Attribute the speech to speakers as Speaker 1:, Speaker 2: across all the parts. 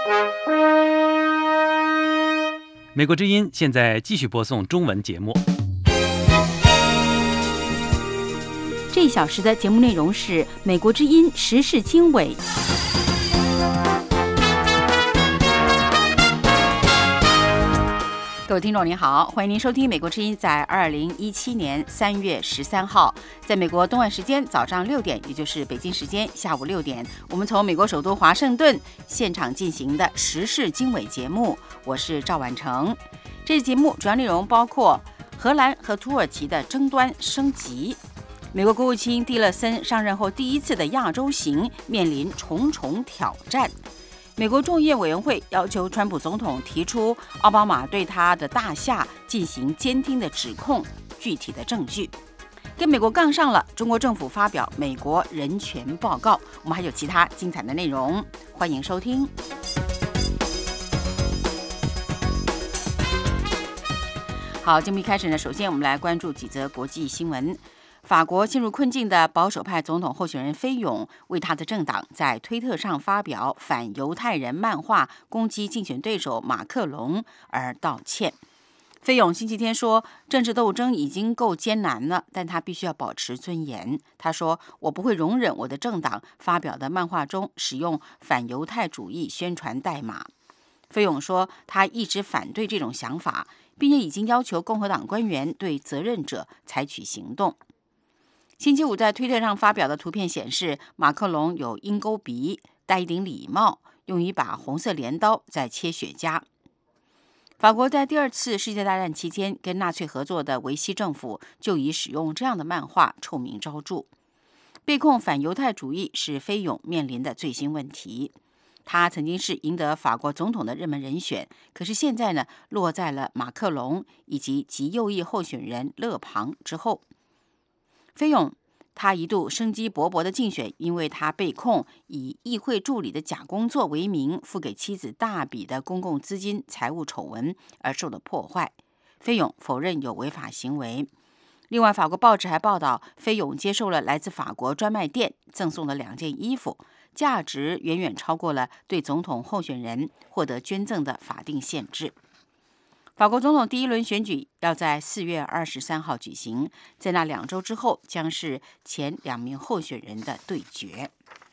Speaker 1: 美国之音现在继续播送中文节目。
Speaker 2: 这一小时的节目内容是美国之音时事经纬。各位听众您好，欢迎您收听美国之音在2017年3月13号，在美国东岸时间早上6点，也就是北京时间下午6点，我们从美国首都华盛顿现场进行的时事经纬节目，我是赵婉成。这次节目主要内容包括荷兰和土耳其的争端升级，美国国务卿蒂勒森上任后第一次的亚洲行面临重重挑战。美国众议院委员会要求川普总统提出奥巴马对他的大厦进行监听的指控，具体的证据。跟美国杠上了，中国政府发表美国人权报告。我们还有其他精彩的内容，欢迎收听。好，节目一开始呢，首先我们来关注几则国际新闻。法国陷入困境的保守派总统候选人菲永为他的政党在推特上发表反犹太人漫画攻击竞选对手马克龙而道歉。菲永星期天说，政治斗争已经够艰难了，但他必须要保持尊严。他说，我不会容忍我的政党发表的漫画中使用反犹太主义宣传代码。菲永说，他一直反对这种想法，并且已经要求共和党官员对责任者采取行动。星期五在推特上发表的图片显示，马克龙有鹰钩鼻，戴一顶礼帽，用一把红色镰刀在切雪茄。法国在第二次世界大战期间跟纳粹合作的维希政府就以使用这样的漫画臭名昭著。被控反犹太主义是菲永面临的最新问题。他曾经是赢得法国总统的热门人选，可是现在呢，落在了马克龙以及极右翼候选人勒庞之后。菲永他一度生机勃勃的竞选，因为他被控以议会助理的假工作为名，付给妻子大笔的公共资金财务丑闻而受到破坏。菲永否认有违法行为。另外，法国报纸还报道，菲永接受了来自法国专卖店赠送的2件衣服，价值远远超过了对总统候选人获得捐赠的法定限制。法国总统第一轮选举要在4月23号举行，在那2周之后将是前2名候选人的对决。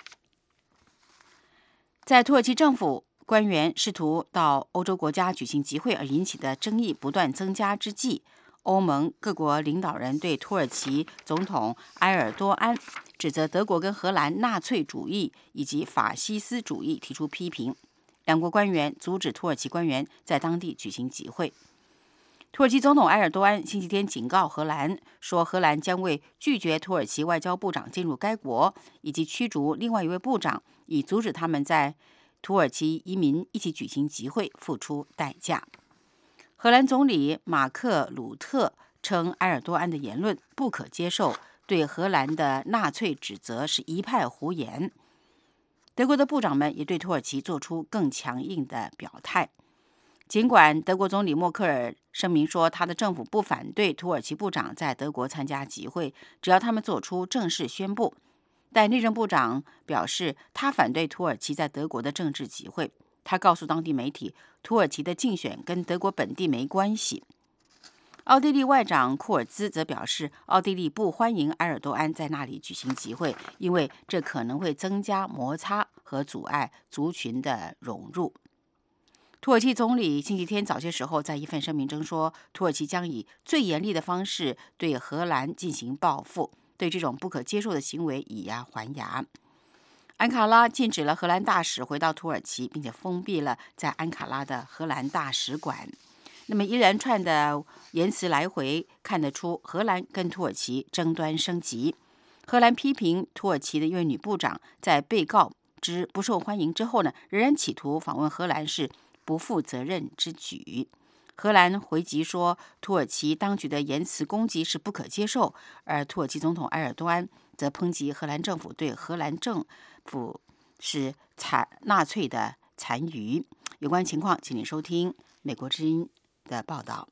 Speaker 2: 在土耳其政府官员试图到欧洲国家举行集会而引起的争议不断增加之际，欧盟各国领导人对土耳其总统埃尔多安指责德国跟荷兰纳粹主义以及法西斯主义提出批评。2国官员阻止土耳其官员在当地举行集会。土耳其总统埃尔多安星期天警告荷兰，说荷兰将为拒绝土耳其外交部长进入该国，以及驱逐另外一位部长，以阻止他们在土耳其移民一起举行集会付出代价。荷兰总理马克鲁特称埃尔多安的言论不可接受，对荷兰的纳粹指责是一派胡言。德国的部长们也对土耳其做出更强硬的表态。尽管德国总理默克尔声明说他的政府不反对土耳其部长在德国参加集会，只要他们做出正式宣布，但内政部长表示他反对土耳其在德国的政治集会。他告诉当地媒体，土耳其的竞选跟德国本地没关系。奥地利外长库尔兹则表示，奥地利不欢迎埃尔多安在那里举行集会，因为这可能会增加摩擦和阻碍族群的融入。土耳其总理星期天早些时候在一份声明中说，土耳其将以最严厉的方式对荷兰进行报复，对这种不可接受的行为以牙还牙。安卡拉禁止了荷兰大使回到土耳其，并且封闭了在安卡拉的荷兰大使馆。那么一连串的言辞来回，看得出荷兰跟土耳其争端升级。荷兰批评土耳其的一位女部长在被告之不受欢迎之后呢，仍然企图访问荷兰是不负责任之举。荷兰回击说，土耳其当局的言辞攻击是不可接受，而土耳其总统埃尔多安则抨击荷兰政府对荷兰政府是纳粹的残余。有关情况，请您收听美国之音的报道。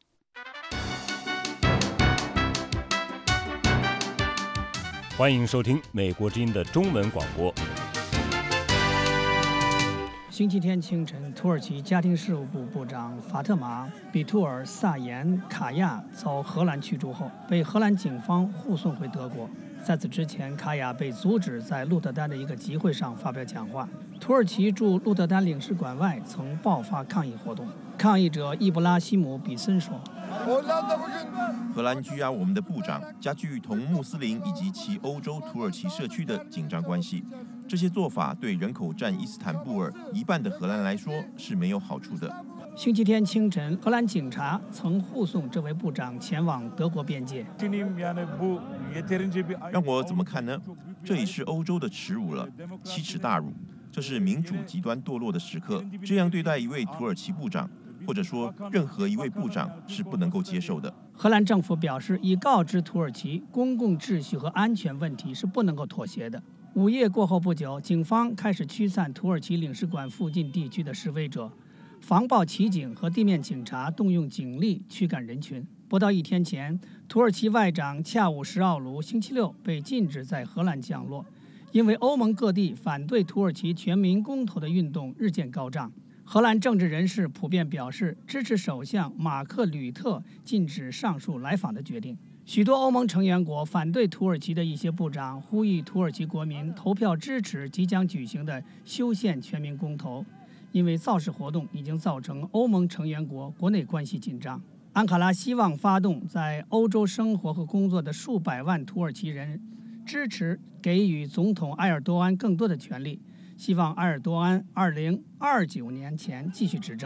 Speaker 3: 欢迎收听美国之音的中文广播。 星期天清晨，土耳其家庭事务部部长法特玛·比图尔·萨延卡亚遭荷兰驱逐后，被荷兰警方护送回德国。在此之前，卡亚被阻止在鹿特丹的一个集会上发表讲话。土耳其驻鹿特丹领事馆外曾爆发抗议活动。抗议者伊布拉希姆·比森说：“
Speaker 4: 荷兰拘押我们的部长，加剧同穆斯林以及其欧洲土耳其社区的紧张关系。这些做法对人口占伊斯坦布尔一半的荷兰来说是没有好处的。”
Speaker 3: 星期天清晨，荷兰警察曾护送这位部长前往德国边界。
Speaker 4: 让我怎么看呢？这已是欧洲的耻辱了，奇耻大辱。这是民主极端堕落的时刻，这样对待一位土耳其部长，或者说任何一位部长是不能够接受的。
Speaker 3: 荷兰政府表示，已告知土耳其，公共秩序和安全问题是不能够妥协的。午夜过后不久，警方开始驱散土耳其领事馆附近地区的示威者，防暴骑警和地面警察动用警力驱赶人群。不到一天前，土耳其外长恰武什奥卢星期六被禁止在荷兰降落，因为欧盟各地反对土耳其全民公投的运动日渐高涨。荷兰政治人士普遍表示支持首相马克·吕特禁止上述来访的决定。许多欧盟成员国反对土耳其的一些部长呼吁土耳其国民投票支持即将举行的修宪全民公投，因为造势活动已经造成欧盟成员国国内关系紧张。安卡拉希望发动在欧洲生活和工作的数百万土耳其人支持给予总统埃尔多安更多的权利，希望埃尔多安2029年前继续执政。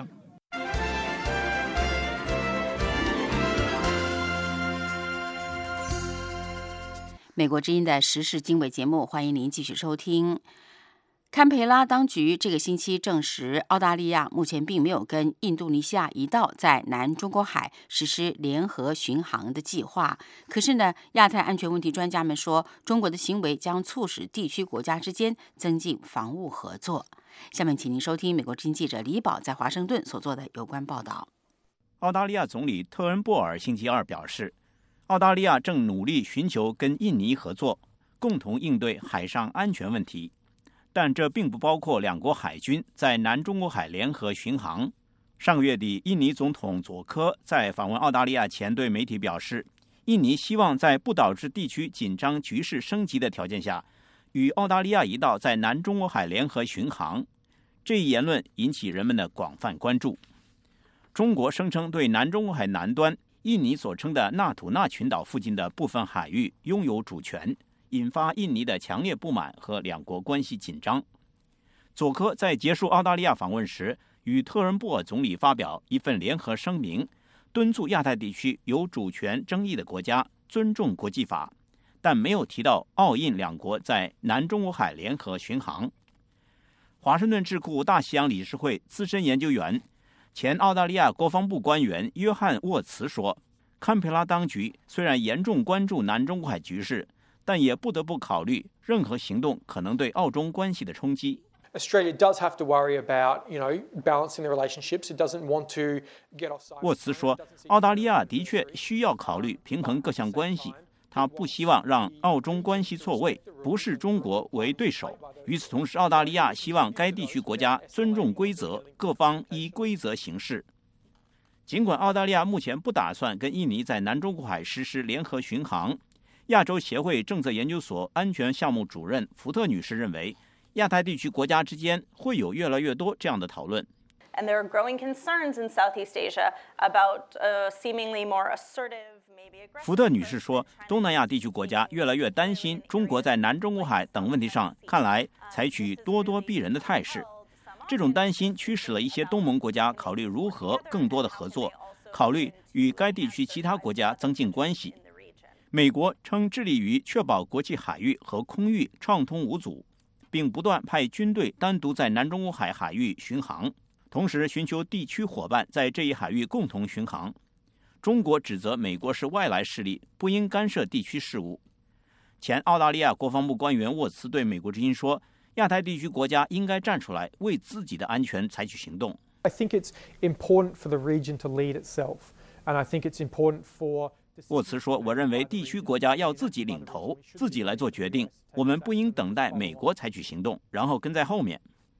Speaker 2: 美国之音的时事经纬节目，欢迎您继续收听。堪培拉当局这个星期证实，澳大利亚目前并没有跟印度尼西亚一道在南中国海实施联合巡航的计划。可是呢，亚太安全问题专家们说，中国的行为将促使地区国家之间增进防务合作。下面请您收听美国之音记者李宝在华盛顿所做的有关报道。
Speaker 5: 澳大利亚总理特恩布尔星期二表示，澳大利亚正努力寻求跟印尼合作，共同应对海上安全问题。但这并不包括两国海军在南中国海联合巡航。上个月底，印尼总统佐科在访问澳大利亚前对媒体表示，印尼希望在不导致地区紧张局势升级的条件下，与澳大利亚一道在南中国海联合巡航。这一言论引起人们的广泛关注。中国声称对南中国海南端印尼所称的纳土纳群岛附近的部分海域拥有主权，引发印尼的强烈不满和两国关系紧张。佐科在结束澳大利亚访问时，与特恩布尔总理发表一份联合声明，敦促亚太地区有主权争议的国家尊重国际法，但没有提到澳印两国在南中国海联合巡航。华盛顿智库大西洋理事会资深研究员、前澳大利亚国防部官员约翰沃茨说，堪培拉当局虽然严重关注南中国海局势，但也不得不考虑任何行动可能对澳中关系的冲击。
Speaker 6: Australia does have to worry about, balancing the relationships. It doesn't want to get offside.
Speaker 5: 沃茨说，澳大利亚的确需要考虑平衡各项关系，他不希望让澳中关系错位，不视中国为对手。与此同时，澳大利亚希望该地区国家尊重规则，各方依规则行事。尽管澳大利亚目前不打算跟印尼在南中国海实施联合巡航，亚洲协会政策研究所安全项目主任福特女士认为，亚太地区国家之间会有越来越多这样的讨论。
Speaker 7: And there are growing concerns in Southeast Asia about seemingly more assertive, maybe aggressive.
Speaker 5: 福特女士说，东南亚地区国家越来越担心中国在南中国海等问题上看来采取咄咄逼人的态势。这种担心驱使了一些东盟国家考虑如何更多的合作，考虑与该地区其他国家增进关系。美国称致力于确保国际海域和空域畅通无阻，并不断派军队单独在南中国海海域巡航，同时寻求地区伙伴在这一海域共同巡航。中国指责美国是外来势力，不应干涉地区事务。前澳大利亚国防部官员沃茨对美国之音说，亚太地区国家应该站出来为自己的安全采取行动。
Speaker 6: I think it's important for the region to lead itself, and I think it's important for
Speaker 5: 沃茨说，我认为地区国家要自己领头，自己来做决定，我们不应等待美国采取行动，然后跟在后面。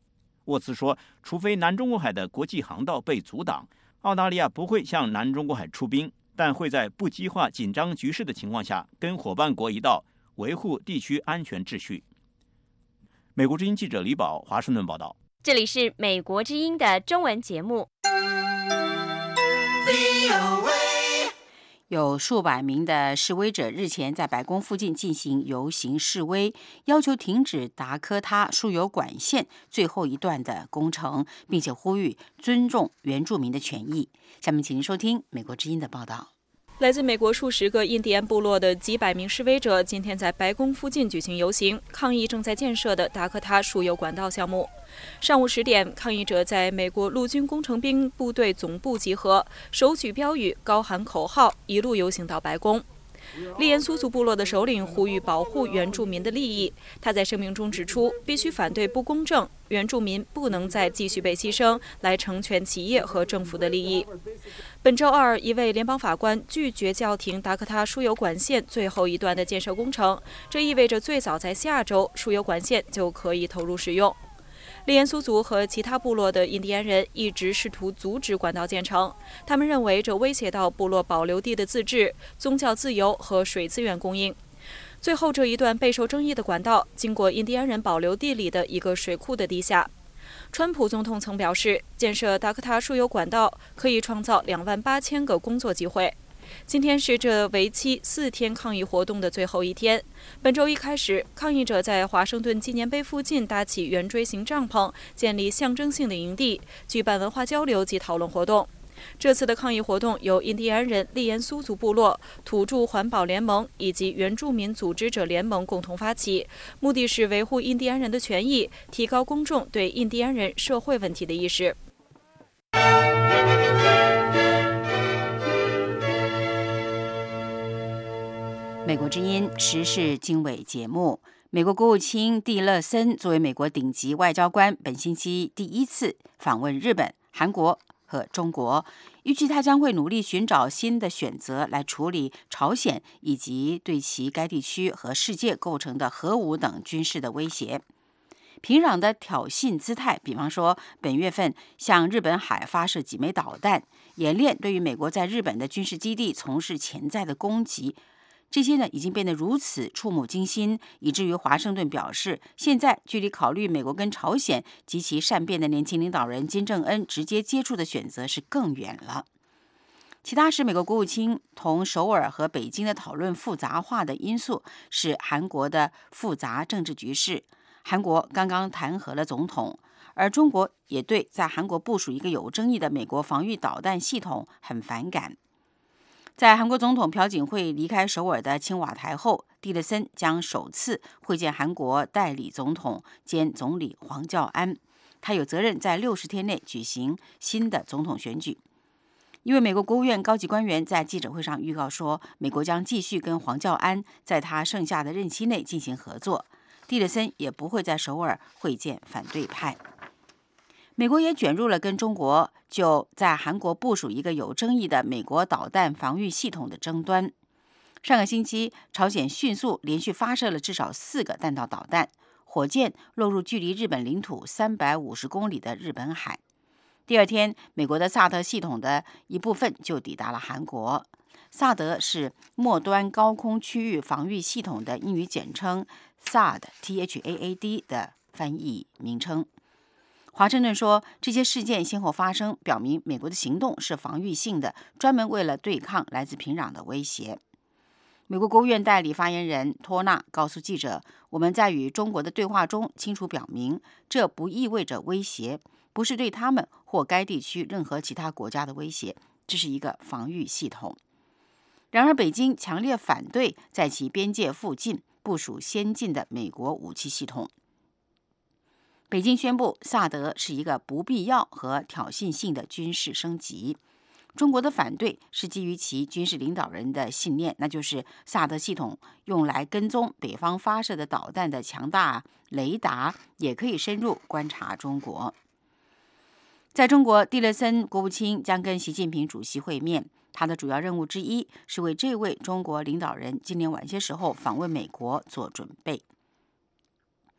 Speaker 5: 沃茨说，除非南中国海的国际航道被阻挡，澳大利亚不会向南中国海出兵，但会在不激化紧张局势的情况下，跟伙伴国一道维护地区安全秩序。美国之音记者李宝华盛顿报道。
Speaker 8: 这里是美国之音的中文节目。
Speaker 2: 有数百名的示威者日前在白宫附近进行游行示威，要求停止达科他输油管线最后一段的工程，并且呼吁尊重原住民的权益。下面请您收听美国之音的报道。
Speaker 9: 来自美国数十个印第安部落的几百名示威者今天在白宫附近举行游行，抗议正在建设的达科他输油管道项目。上午10点，抗议者在美国陆军工程兵部队总部集合，手举标语，高喊口号，一路游行到白宫。利延苏族部落的首领呼吁保护原住民的利益。他在声明中指出，必须反对不公正，原住民不能再继续被牺牲来成全企业和政府的利益。本周二，一位联邦法官拒绝叫停达科他输油管线最后一段的建设工程，这意味着最早在下周，输油管线就可以投入使用。利延苏族和其他部落的印第安人一直试图阻止管道建成，他们认为这威胁到部落保留地的自治、宗教自由和水资源供应。最后这一段备受争议的管道经过印第安人保留地里的一个水库的地下。川普总统曾表示，建设达科他输油管道可以创造28000个工作机会。今天是这为期4天抗议活动的最后一天。本周一开始，抗议者在华盛顿纪念碑附近搭起圆锥形帐篷，建立象征性的营地，举办文化交流及讨论活动。这次的抗议活动由印第安人利延苏族部落、土著环保联盟以及原住民组织者联盟共同发起，目的是维护印第安人的权益，提高公众对印第安人社会问题的意识。
Speaker 2: 美国之音时事经纬节目，美国国务卿蒂勒森作为美国顶级外交官，本星期第一次访问日本、韩国和中国，预计他将会努力寻找新的选择来处理朝鲜以及对其该地区和世界构成的核武等军事的威胁。平壤的挑衅姿态，比方说本月份向日本海发射几枚导弹，演练对于美国在日本的军事基地从事潜在的攻击，这些呢已经变得如此触目惊心，以至于华盛顿表示，现在距离考虑美国跟朝鲜及其善变的年轻领导人金正恩直接接触的选择是更远了。其他是美国国务卿同首尔和北京的讨论复杂化的因素是韩国的复杂政治局势。韩国刚刚弹劾了总统，而中国也对在韩国部署一个有争议的美国防御导弹系统很反感。在韩国总统朴槿惠离开首尔的青瓦台后，蒂勒森将首次会见韩国代理总统兼总理黄教安。他有责任在60天内举行新的总统选举。因为美国国务院高级官员在记者会上预告说，美国将继续跟黄教安在他剩下的任期内进行合作，蒂勒森也不会在首尔会见反对派。美国也卷入了跟中国就在韩国部署一个有争议的美国导弹防御系统的争端。上个星期，朝鲜迅速连续发射了至少4个弹道导弹，火箭落入距离日本领土350公里的日本海。第二天，美国的萨德系统的一部分就抵达了韩国。萨德是末端高空区域防御系统的英语简称 THAAD 的翻译名称。华盛顿说，这些事件先后发生，表明美国的行动是防御性的，专门为了对抗来自平壤的威胁。美国国务院代理发言人托纳告诉记者，我们在与中国的对话中清楚表明，这不意味着威胁，不是对他们或该地区任何其他国家的威胁，这是一个防御系统。然而，北京强烈反对在其边界附近部署先进的美国武器系统。北京宣布，萨德是一个不必要和挑衅性的军事升级。中国的反对是基于其军事领导人的信念，那就是萨德系统用来跟踪北方发射的导弹的强大雷达，也可以深入观察中国。在中国，蒂勒森国务卿将跟习近平主席会面，他的主要任务之一是为这位中国领导人今年晚些时候访问美国做准备。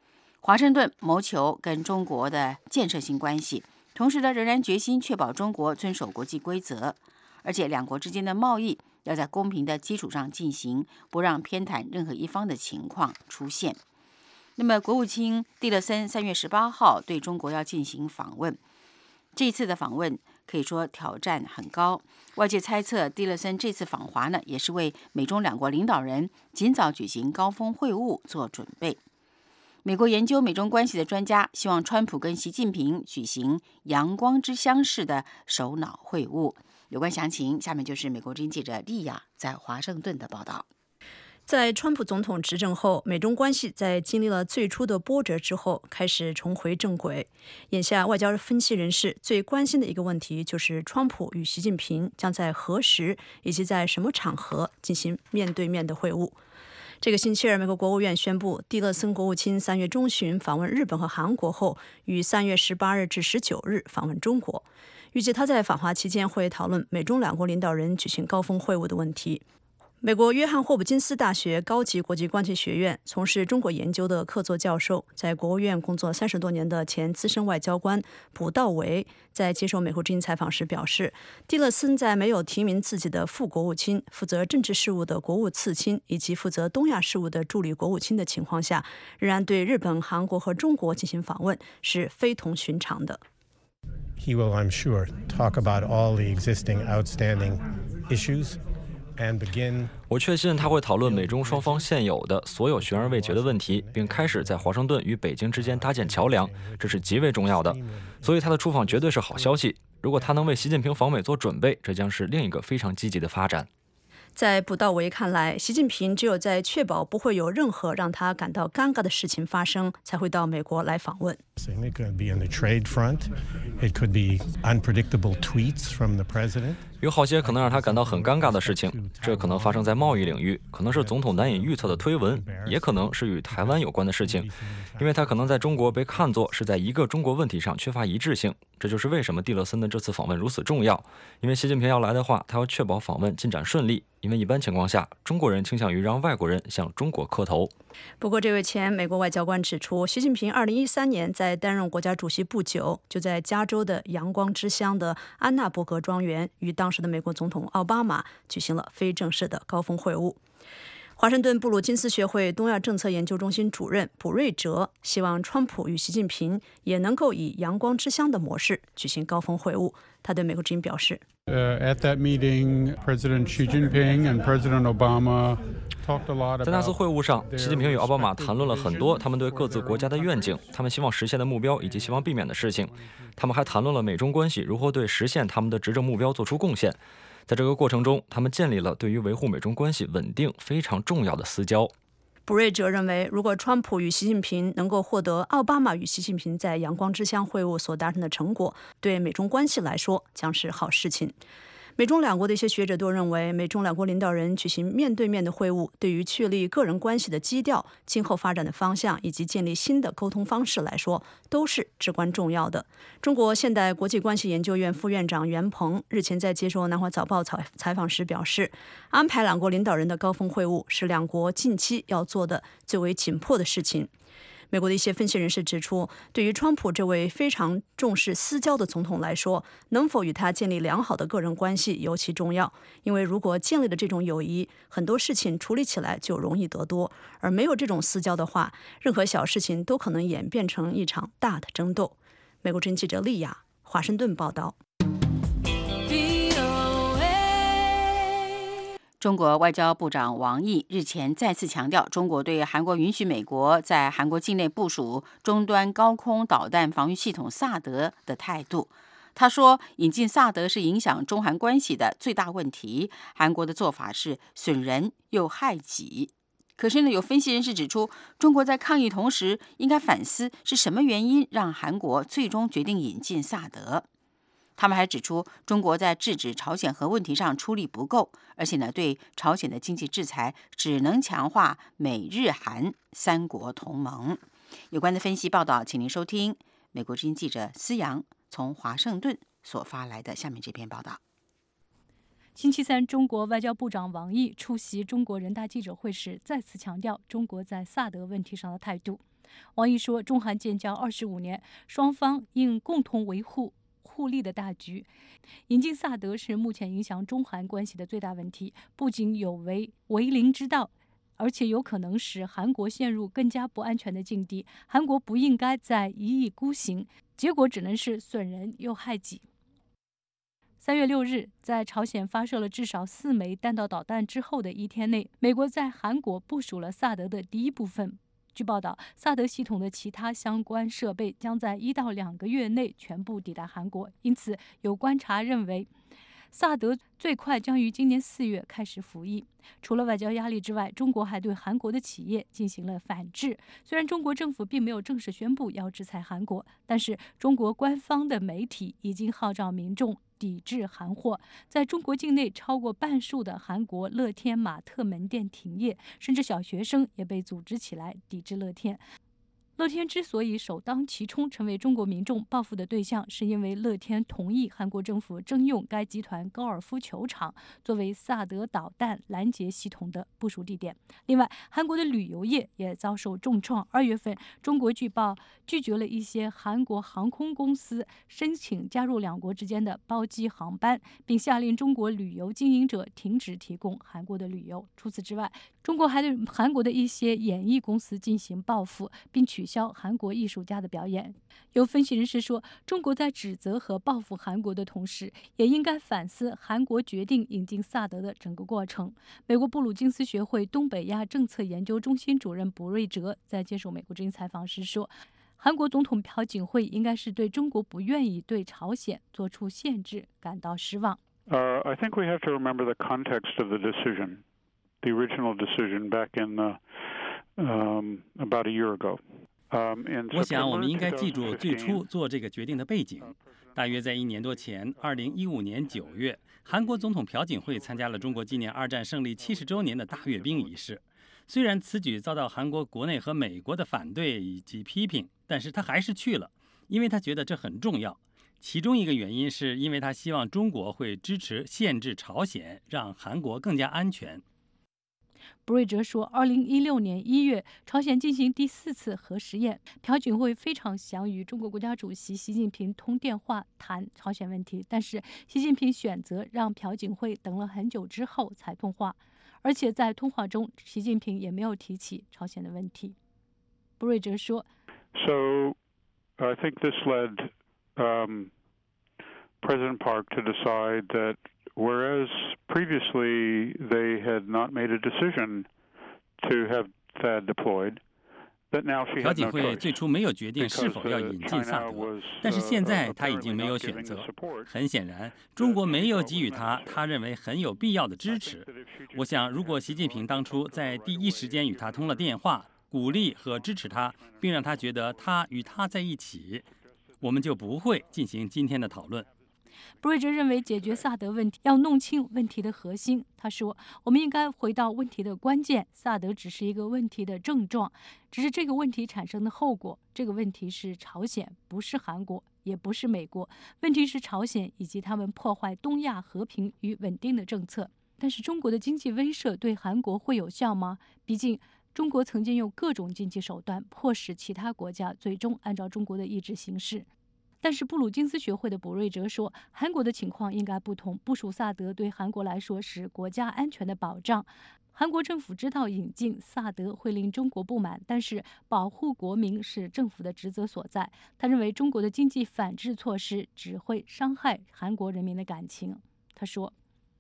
Speaker 2: 华盛顿谋求跟中国的建设性关系，同时呢，仍然决心确保中国遵守国际规则，而且两国之间的贸易要在公平的基础上进行，不让偏袒任何一方的情况出现。那么，国务卿蒂勒森3月18号对中国要进行访问，这次的访问可以说挑战很高。外界猜测，蒂勒森这次访华呢，也是为美中两国领导人尽早举行高峰会晤做准备。美国研究美中关系的专家希望川普跟习近平举行阳光之乡式的首脑会晤。有关详情，下面就是美国之音记者莉亚在华盛顿的报道。
Speaker 10: 在川普总统执政后，美中关系在经历了最初的波折之后，开始重回正轨。眼下，外交分析人士最关心的一个问题就是，川普与习近平将在何时以及在什么场合进行面对面的会晤。这个星期二，美国国务院宣布，蒂勒森国务卿3月中旬访问日本和韩国后，于3月18日至19日访问中国。预计他在访华期间会讨论美中两国领导人举行高峰会晤的问题。美国约翰霍普金斯大学高级国际关系学院从事中国研究的客座教授，在国务院工作30多年的前资深外交官卜道维在接受美国之音采访时表示，蒂勒森在没有提名自己的副国务卿、负责政治事务的国务次卿以及负责东亚事务的助理国务卿的情况下，仍然对日本、韩国和中国进行访问是非同寻常的。
Speaker 11: He will, I'm sure, talk about all the existing outstanding issues.
Speaker 12: 我确信他会讨论美中双方现有的所有悬而未决的问题，并开始在华盛顿与北京之间搭建桥梁，这是极为重要的。所以他的出访绝对是好消息。如果他能为习近平访美做准备，这将是另一个非常积极的发展。
Speaker 10: 在卜道维看来，习近平只有在确保不会有任何让他感到尴尬的事情发生，才会到美国来访问。
Speaker 11: It could be on the trade front. It could be unpredictable tweets from the president.
Speaker 12: 有好些可能让他感到很尴尬的事情，这可能发生在贸易领域，可能是总统难以预测的推文，也可能是与台湾有关的事情，因为他可能在中国被看作是在一个中国问题上缺乏一致性。这就是为什么蒂勒森的这次访问如此重要，因为习近平要来的话，他要确保访问进展顺利，因为一般情况下，中国人倾向于让外国人向中国磕头。
Speaker 10: 不过，这位前美国外交官指出，习近平2013年在担任国家主席不久，就在加州的阳光之乡的安纳伯格庄园与当时的美国总统奥巴马举行了非正式的高峰会晤。华盛顿布鲁金斯学会东亚政策研究中心主任卜瑞哲希望川普与习近平也能够以阳光之乡的模式举行高峰会晤。他对美国之音表示
Speaker 13: ，At that meeting, President Xi Jinping and President Obama talked a lot about.
Speaker 12: 在那次会晤上，习近平与奥巴马谈论了很多他们对各自国家的愿景，他们希望实现的目标以及希望避免的事情。他们还谈论了美中关系如何对实现他们的执政目标做出贡献。在这个过程中，他们建立了对于维护美中关系稳定非常重要的私交。
Speaker 10: 卜瑞哲认为，如果川普与习近平能够获得奥巴马与习近平在阳光之乡会晤所达成的成果，对美中关系来说将是好事情。美中两国的一些学者都认为，美中两国领导人举行面对面的会晤，对于确立个人关系的基调、今后发展的方向以及建立新的沟通方式来说，都是至关重要的。中国现代国际关系研究院副院长袁鹏日前在接受南华早报采访时表示，安排两国领导人的高峰会晤是两国近期要做的最为紧迫的事情。美国的一些分析人士指出，对于川普这位非常重视私交的总统来说，能否与他建立良好的个人关系尤其重要，因为如果建立了这种友谊，很多事情处理起来就容易得多，而没有这种私交的话，任何小事情都可能演变成一场大的争斗。美国之音记者莉亚，华盛顿报道。
Speaker 2: 中国外交部长王毅日前再次强调，中国对韩国允许美国在韩国境内部署终端高空导弹防御系统萨德的态度。他说，引进萨德是影响中韩关系的最大问题，韩国的做法是损人又害己。可是呢，有分析人士指出，中国在抗议同时应该反思是什么原因让韩国最终决定引进萨德。他们还指出，中国在制止朝鲜核问题上出力不够，而且呢，对朝鲜的经济制裁只能强化美日韩三国同盟。有关的分析报道，请您收听美国之音记者思阳从华盛顿所发来的下面这篇报道。
Speaker 14: 星期三，中国外交部长王毅出席中国人大记者会时，再次强调中国在萨德问题上的态度。 王毅说，中韩建交25年，双方应共同维护互利的大局。引进萨德是目前影响中韩关系的最大问题，不仅有违为邻之道，而且有可能使韩国陷入更加不安全的境地。韩国不应该再一意孤行，结果只能是损人又害己。3月6日，在朝鲜发射了至少4枚弹道导弹之后的一天内，美国在韩国部署了萨德的第一部分。据报道，萨德系统的其他相关设备将在1到2个月内全部抵达韩国，因此有观察认为，萨德最快将于今年4月开始服役。除了外交压力之外，中国还对韩国的企业进行了反制。虽然中国政府并没有正式宣布要制裁韩国，但是中国官方的媒体已经号召民众抵制韩货。在中国境内，超过半数的韩国乐天玛特门店停业，甚至小学生也被组织起来抵制乐天。乐天之所以首当其冲成为中国民众报复的对象，是因为乐天同意韩国政府征用该集团高尔夫球场作为萨德导弹拦截系统的部署地点。另外，韩国的旅游业也遭受重创。2月份，中国据报拒绝了一些韩国航空公司申请加入两国之间的包机航班，并下令中国旅游经营者停止提供韩国的旅游。除此之外，中国还对韩国的一些演艺公司进行报复，并取消韩国艺术家的表演。有分析人士说，中国在指责和报复韩国的同时，也应该反思韩国决定引进萨德的整个过程。美国布鲁金斯学会东北亚政策研究中心主任卜瑞哲在接受美国之音采访时说，韩国总统朴槿惠应该是对中国不愿意对朝鲜做出限制感到失望。
Speaker 13: I think we have to remember the context of the decision, the original decision back in about a year ago.
Speaker 1: 我想我们应该记住最初做这个决定的背景。大约在1年多前，2015年9月，韩国总统朴槿惠参加了中国纪念2战胜利70周年的大阅兵仪式。虽然此举遭到韩国国内和美国的反对以及批评，但是他还是去了，因为他觉得这很重要。其中一个原因是因为他希望中国会支持限制朝鲜，让韩国更加安全。
Speaker 14: 布瑞哲说，2016年1月，朝鲜进行第4次核试验，朴槿惠非常想与中国国家主席习近平通电话谈朝鲜问题，但是习近平选择让朴槿惠等了很久之后才通话，而且在通话中，习近平也没有提起朝鲜的问题。布瑞哲说
Speaker 13: So, I think this led President Park to decide that whereas previously they had not made a decision to have THAAD deployed, that now she
Speaker 1: 朴
Speaker 13: had
Speaker 1: 槿
Speaker 13: no
Speaker 1: 惠
Speaker 13: choice.
Speaker 1: 最初没有决定是否要引进萨德，但是现在他已经没有选择。很显然，中国没有给予他认为很有必要的支持。我想，如果习近平当初在第一时间与他通了电话，鼓励和支持他，并让他觉得他与他在一起，我们就不会进行今天的讨论。
Speaker 14: 布瑞哲认为，解决萨德问题要弄清问题的核心。他说，我们应该回到问题的关键，萨德只是一个问题的症状，只是这个问题产生的后果。这个问题是朝鲜，不是韩国，也不是美国。问题是朝鲜以及他们破坏东亚和平与稳定的政策。但是中国的经济威慑对韩国会有效吗？毕竟中国曾经用各种经济手段迫使其他国家最终按照中国的意志行事。但是布鲁金斯学会的卜瑞哲说，韩国的情况应该不同，部署萨德对韩国来说是国家安全的保障。韩国政府知道引进萨德会令中国不满，但是保护国民是政府的职责所在。他认为中国的经济反制措施只会伤害韩国人民的感情。他说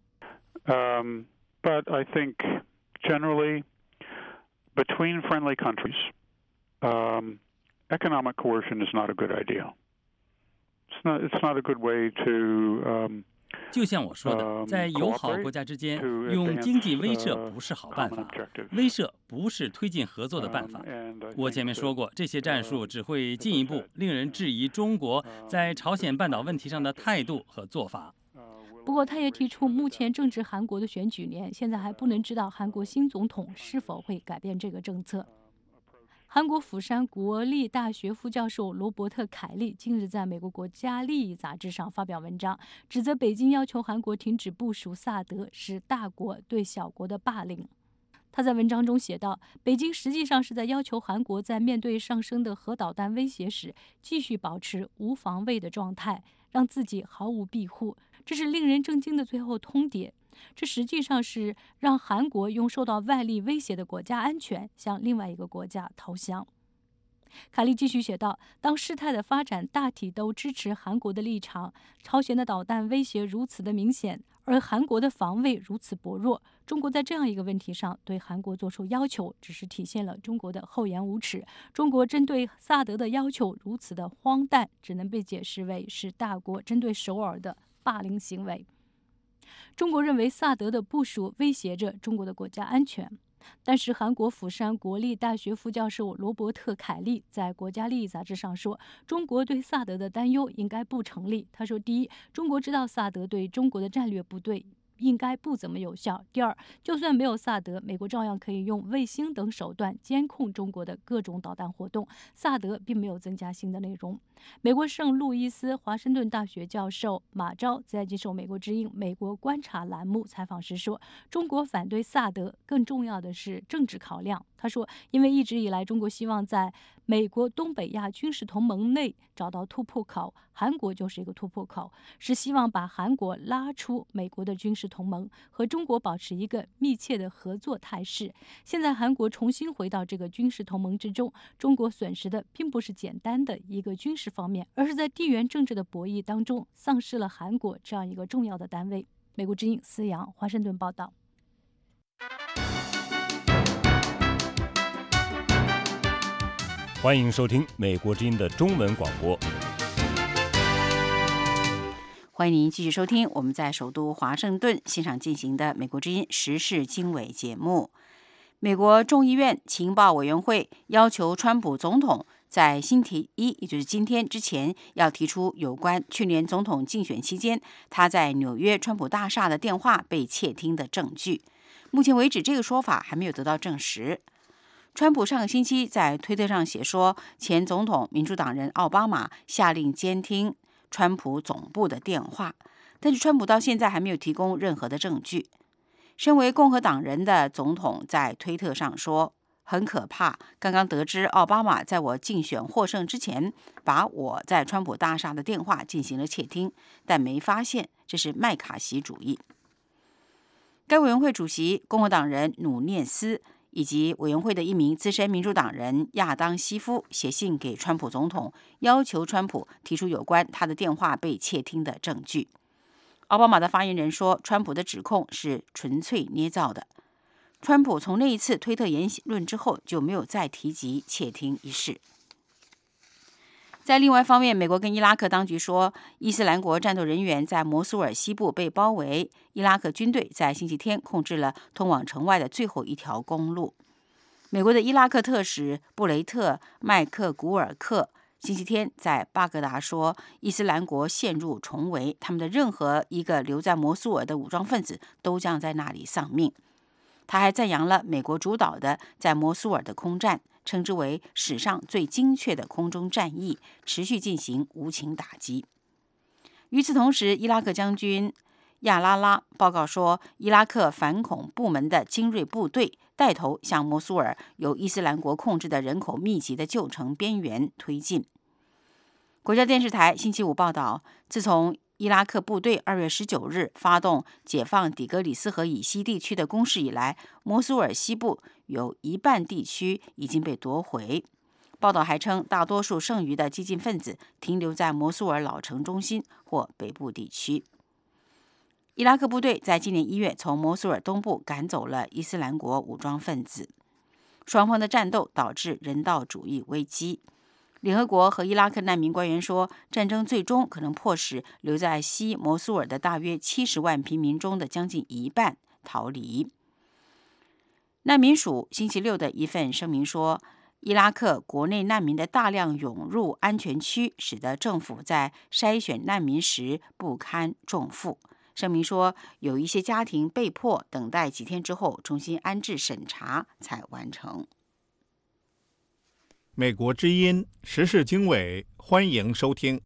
Speaker 13: But I think generally between friendly countries, economic coercion is not a good idea.It's not a good way to
Speaker 1: 就像我说的，在友好国家之间用经济威慑不是好办法，威慑不是推进合作的办法。我前面说过，这些战术只会进一步令人质疑中国在朝鲜半岛问题上的态度和做法。
Speaker 14: 不过，他也提出，目前正值韩国的选举年，现在还不能知道韩国新总统是否会改变这个政策。韩国釜山国立大学副教授罗伯特·凯利近日在美国国家利益杂志上发表文章，指责北京要求韩国停止部署萨德是大国对小国的霸凌。 他在文章中写道，北京实际上是在要求韩国在面对上升的核导弹威胁时，继续保持无防卫的状态，让自己毫无庇护。这是令人震惊的最后通牒。这实际上是让韩国用受到外力威胁的国家安全向另外一个国家投降。卡利继续写道，当事态的发展大体都支持韩国的立场，朝鲜的导弹威胁如此的明显，而韩国的防卫如此薄弱，中国在这样一个问题上对韩国做出要求，只是体现了中国的厚颜无耻。中国针对萨德的要求如此的荒诞，只能被解释为是大国针对首尔的霸凌行为。中国认为萨德的部署威胁着中国的国家安全，但是韩国釜山国立大学副教授罗伯特·凯利在《国家利益》杂志上说，中国对萨德的担忧应该不成立。他说，第一，中国知道萨德对中国的战略部队应该不怎么有效。第二，就算没有萨德，美国照样可以用卫星等手段监控中国的各种导弹活动，萨德并没有增加新的内容。美国圣路易斯华盛顿大学教授马昭在接受美国之音美国观察栏目采访时说，中国反对萨德更重要的是政治考量。他说，因为一直以来中国希望在美国东北亚军事同盟内找到突破口，韩国就是一个突破口，是希望把韩国拉出美国的军事同盟，和中国保持一个密切的合作态势。现在韩国重新回到这个军事同盟之中，中国损失的并不是简单的一个军事方面，而是在地缘政治的博弈当中丧失了韩国这样一个重要的单位。美国之音思阳华盛顿报道。
Speaker 15: 欢迎收听美国之音的中文广播。
Speaker 2: 欢迎您继续收听我们在首都华盛顿现场进行的美国之音时事经纬节目。美国众议院情报委员会要求川普总统在星期一，也就是今天之前，要提出有关去年总统竞选期间他在纽约川普大厦的电话被窃听的证据。目前为止，这个说法还没有得到证实。川普上个星期在推特上写说，前总统民主党人奥巴马下令监听川普总部的电话，但是川普到现在还没有提供任何的证据。身为共和党人的总统在推特上说，很可怕，刚刚得知奥巴马在我竞选获胜之前把我在川普大厦的电话进行了窃听，但没发现，这是麦卡锡主义。该委员会主席共和党人努涅斯以及委员会的一名资深民主党人亚当西夫写信给川普总统，要求川普提出有关他的电话被窃听的证据。奥巴马的发言人说，川普的指控是纯粹捏造的。川普从那一次推特言论之后就没有再提及窃听一事。在另外一方面，美国跟伊拉克当局说，伊斯兰国战斗人员在摩苏尔西部被包围，伊拉克军队在星期天控制了通往城外的最后一条公路。美国的伊拉克特使布雷特·麦克古尔克星期天在巴格达说，伊斯兰国陷入重围，他们的任何一个留在摩苏尔的武装分子都将在那里丧命。他还赞扬了美国主导的在摩苏尔的空战，称之为史上最精确的空中战役，持续进行无情打击。与此同时，伊拉克将军亚拉拉报告说，伊拉克反恐部门的精锐部队带头向摩苏尔由伊斯兰国控制的人口密集的旧城边缘推进。国家电视台星期五报道，自从伊拉克部队2月19日发动解放底格里斯河以西地区的攻势以来，摩苏尔西部有一半地区已经被夺回。报道还称，大多数剩余的激进分子停留在摩苏尔老城中心或北部地区。伊拉克部队在今年1月从摩苏尔东部赶走了伊斯兰国武装分子。双方的战斗导致人道主义危机。联合国和伊拉克难民官员说，战争最终可能迫使留在西摩苏尔的大约70万平民中的将近一半逃离。难民署星期六的一份声明说，伊拉克国内难民的大量涌入安全区，使得政府在筛选难民时不堪重负。声明说，有一些家庭被迫等待几天之后重新安置审查才完成。
Speaker 16: 美国之音时事经纬，欢迎收听。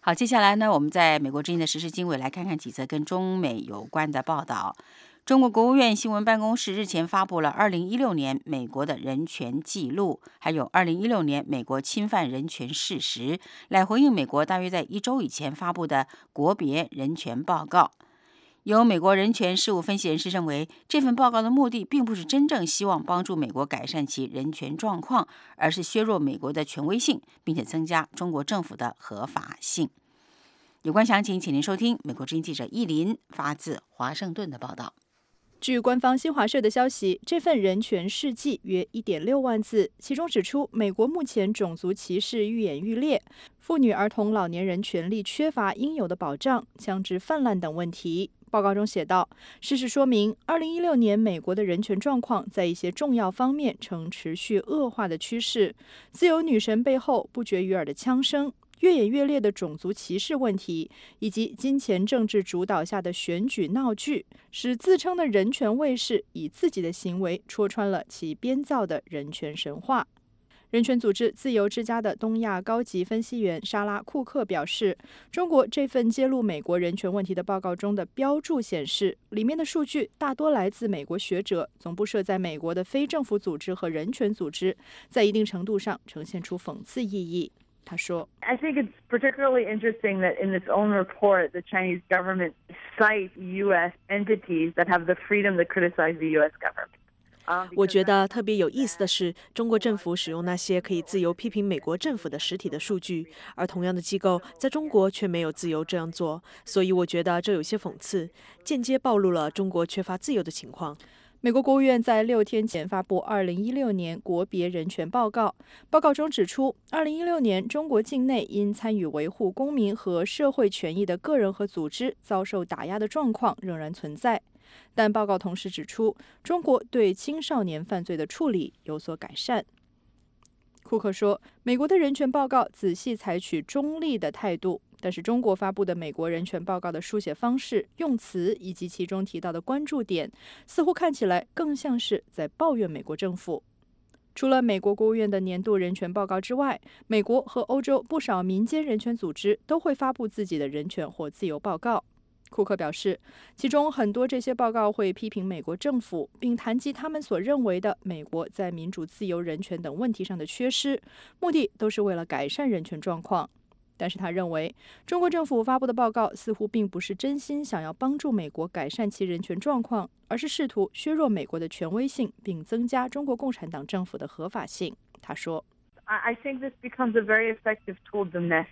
Speaker 2: 好，接下来呢，我们在美国之音的时事经纬来看看几则跟中美有关的报道。中国国务院新闻办公室日前发布了2016年美国的人权记录，还有2016年美国侵犯人权事实，来回应美国大约在1周以前发布的国别人权报告。有美国人权事务分析人士认为，这份报告的目的并不是真正希望帮助美国改善其人权状况，而是削弱美国的权威性，并且增加中国政府的合法性。有关详情，请您收听美国之音记者易林发自华盛顿的报道。
Speaker 17: 据官方新华社的消息，这份人权事记约1.6万字，其中指出，美国目前种族歧视愈演愈烈，妇女、儿童、老年人权利缺乏应有的保障，枪支泛滥等问题。报告中写道，事实说明，2016年美国的人权状况在一些重要方面呈持续恶化的趋势。自由女神背后不绝于耳的枪声，越演越烈的种族歧视问题，以及金钱政治主导下的选举闹剧，使自称的人权卫士以自己的行为戳穿了其编造的人权神话。人权组织自由之家的东亚高级分析员莎拉·库克表示，中国这份揭露美国人权问题的报告中的标注显示，里面的数据大多来自美国学者，总部设在美国的非政府组织和人权组织，在一定程度上呈现出讽刺意义。他说
Speaker 18: I think it's particularly interesting that in its own report, the Chinese government cites U.S. entities that have the freedom to criticize the U.S. government.
Speaker 19: 我觉得特别有意思的是，中国政府使用那些可以自由批评美国政府的实体的数据，而同样的机构在中国却没有自由这样做，所以我觉得这有些讽刺，间接暴露了中国缺乏自由的情况。
Speaker 17: 美国国务院在6天前发布2016年国别人权报告，报告中指出，2016年中国境内因参与维护公民和社会权益的个人和组织遭受打压的状况仍然存在。但报告同时指出，中国对青少年犯罪的处理有所改善。库克说，美国的人权报告仔细采取中立的态度，但是中国发布的美国人权报告的书写方式、用词以及其中提到的关注点，似乎看起来更像是在抱怨美国政府。除了美国国务院的年度人权报告之外，美国和欧洲不少民间人权组织都会发布自己的人权或自由报告。库克表示，其中很多这些报告会批评美国政府，并谈及他们所认为的美国在民主、自由、人权等问题上的缺失，目的都是为了改善人权状况。但是他认为，中国政府发布的报告似乎并不是真心想要帮助美国改善其人权状况，而是试图削弱美国的权威性，并增加中国共产党政府的合法性。他说
Speaker 18: I think this becomes a very effective tool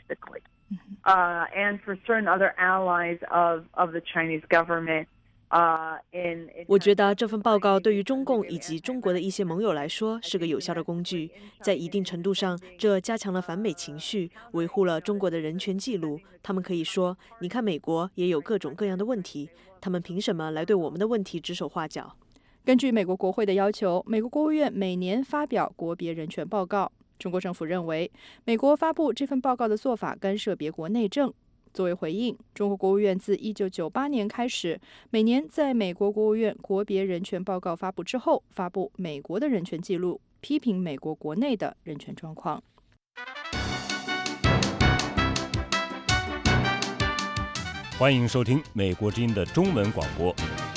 Speaker 18: domestically.And for certain other allies of the Chinese government,
Speaker 19: 我觉得这份报告对于中共以及中国的一些盟友来说是个有效的工具，在一定程度上，这加强了反美情绪，维护了中国的人权记录。他们可以说，你看美国也有各种各样的问题，他们凭什么来对我们的问题指手画脚？
Speaker 17: 根据美国国会的要求，美国国务院每年发表国别人权报告。中国政府认为，美国发布这份报告的做法干涉别国内政。作为回应，中国国务院自1998年开始，每年在美国国务院国别人权报告发布之后，发布美国的人权记录，批评美国国内的人权状况。
Speaker 15: 欢迎收听美国之音的中文广播。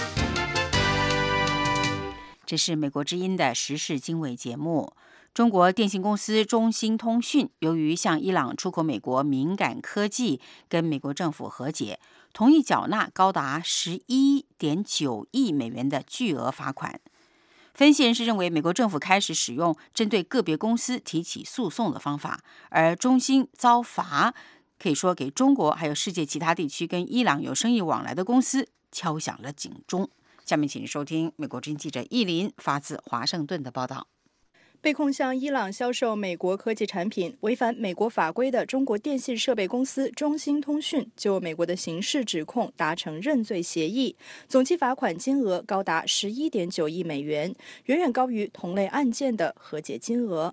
Speaker 2: 这是美国之音的时事经纬节目。中国电信公司中兴通讯由于向伊朗出口美国敏感科技，跟美国政府和解，同意缴纳高达11.9亿美元的巨额罚款。分析人士认为，美国政府开始使用针对个别公司提起诉讼的方法，而中兴遭罚，可以说给中国还有世界其他地区跟伊朗有生意往来的公司敲响了警钟。下面请收听美国之音记者易林发自华盛顿的报道。
Speaker 17: 被控向伊朗销售美国科技产品违反美国法规的中国电信设备公司中兴通讯就美国的刑事指控达成认罪协议，总计罚款金额高达11.9亿美元，远远高于同类案件的和解金额。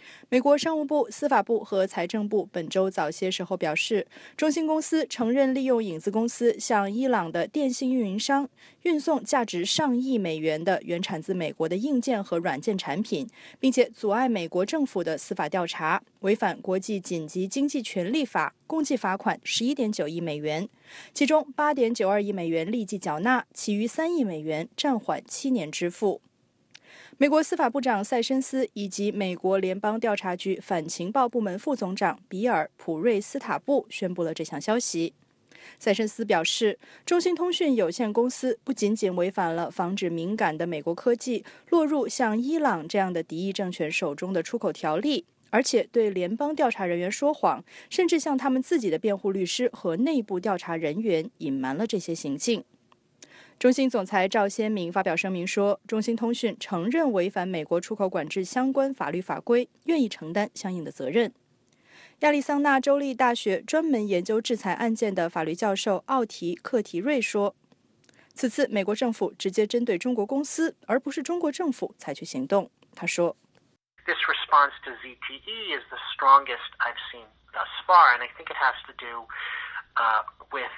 Speaker 17: 美国商务部、司法部和财政部本周早些时候表示，中兴公司承认利用影子公司向伊朗的电信运营商运送价值上亿美元的原产自美国的硬件和软件产品，并且阻碍美国政府的司法调查，违反国际紧急经济权利法，共计罚款11.9亿美元，其中8.92亿美元立即缴纳，其余3亿美元暂缓7年支付。美国司法部长塞申斯以及美国联邦调查局反情报部门副总长比尔·普瑞斯塔布宣布了这项消息。塞申斯表示，中兴通讯有限公司不仅仅违反了防止敏感的美国科技落入像伊朗这样的敌意政权手中的出口条例，而且对联邦调查人员说谎，甚至向他们自己的辩护律师和内部调查人员隐瞒了这些行径。中兴总裁赵先明发表声明说，中兴通讯承认违反美国出口管制相关法律法规，愿意承担相应的责任。亚利桑那州立大学专门研究制裁案件的法律教授奥提·克提瑞说，此次美国政府直接针对中国公司，而不是中国政府采取行动。他说
Speaker 20: This response to ZTE is the strongest I've seen thus far, and I think it has to do with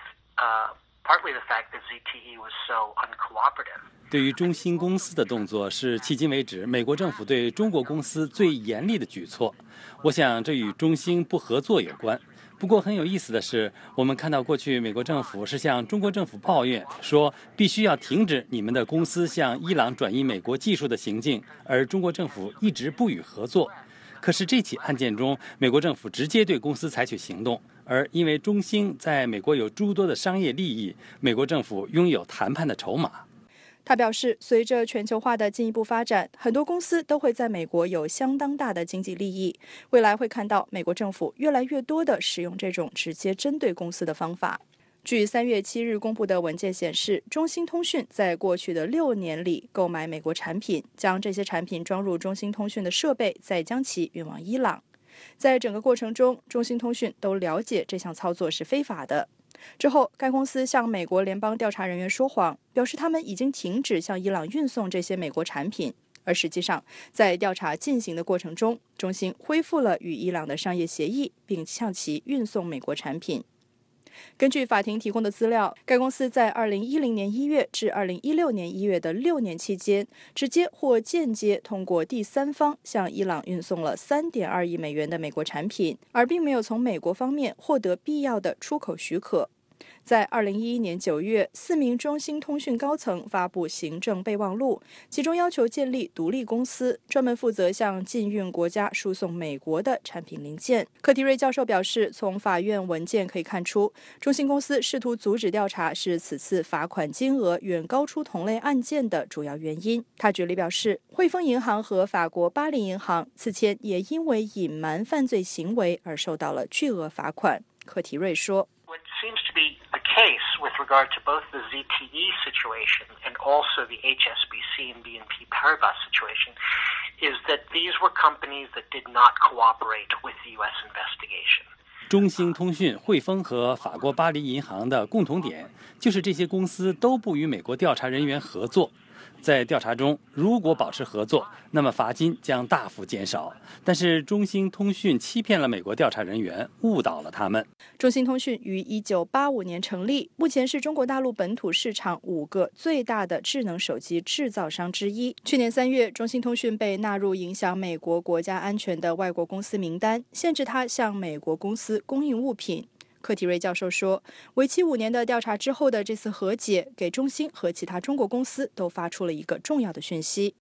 Speaker 20: partly the fact that ZTE was so uncooperative.
Speaker 1: 对于中兴公司的动作是迄今为止美国政府对中国公司最严厉的举措。我想这与中兴不合作有关。不过很有意思的是，我们看到过去美国政府是向中国政府抱怨说必须要停止你们的公司向伊朗转移美国技术的行径，而中国政府一直不予合作。可是这起案件中，美国政府直接对公司采取行动，而因为中兴在美国有诸多的商业利益，美国政府拥有谈判的筹码。
Speaker 17: 他表示，随着全球化的进一步发展，很多公司都会在美国有相当大的经济利益，未来会看到美国政府越来越多地使用这种直接针对公司的方法。据3月7日公布的文件显示，中兴通讯在过去的6年里购买美国产品，将这些产品装入中兴通讯的设备，再将其运往伊朗。在整个过程中，中兴通讯都了解这项操作是非法的。之后，该公司向美国联邦调查人员说谎，表示他们已经停止向伊朗运送这些美国产品，而实际上，在调查进行的过程中，中兴恢复了与伊朗的商业协议，并向其运送美国产品。根据法庭提供的资料，该公司在2010年1月至2016年1月的6年期间，直接或间接通过第三方向伊朗运送了3.2亿美元的美国产品，而并没有从美国方面获得必要的出口许可。在2011年9月，4名中兴通讯高层发布行政备忘录，其中要求建立独立公司，专门负责向禁运国家输送美国的产品零件。科提瑞教授表示，从法院文件可以看出，中兴公司试图阻止调查是此次罚款金额远高出同类案件的主要原因。他举例表示，汇丰银行和法国巴黎银行此前也因为隐瞒犯罪行为而受到了巨额罚款。科提瑞说
Speaker 20: What seems to be the case with regard to both the ZTE situation and also the HSBC and BNP Paribas situation is that these were companies that did not cooperate with the U.S. investigation.
Speaker 1: 中兴通讯、汇丰和法国巴黎银行的共同点就是这些公司都不与美国调查人员合作。在调查中，如果保持合作，那么罚金将大幅减少。但是中兴通讯欺骗了美国调查人员，误导了他们。
Speaker 17: 中兴通讯于1985年成立，目前是中国大陆本土市场5个最大的智能手机制造商之一。去年3月，中兴通讯被纳入影响美国国家安全的外国公司名单，限制它向美国公司供应物品。科提瑞教授说，为期5年的调查之后的这次和解，给中兴和其他中国公司都发出了一个重要的讯息。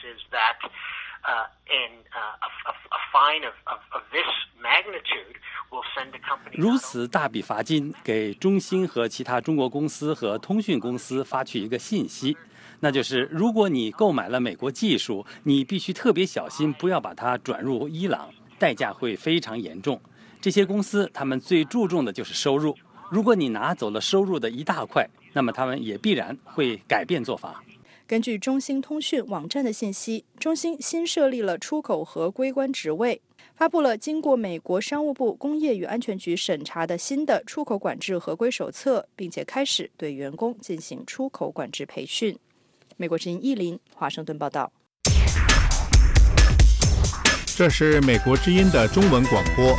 Speaker 1: 如此大笔罚金给中兴和其他中国公司和通讯公司发去一个信息，那就是如果你购买了美国技术，你必须特别小心，不要把它转入伊朗，代价会非常严重。这些公司他们最注重的就是收入，如果你拿走了收入的一大块，那么他们也必然会改变做法。
Speaker 17: 根据中兴通讯网站的信息，中兴新设立了出口合规官职位，发布了经过美国商务部工业与安全局审查的新的出口管制合规手册，并且开始对员工进行出口管制培训。美国之音1林华盛顿报道。
Speaker 16: 这是美国之音的中文广播。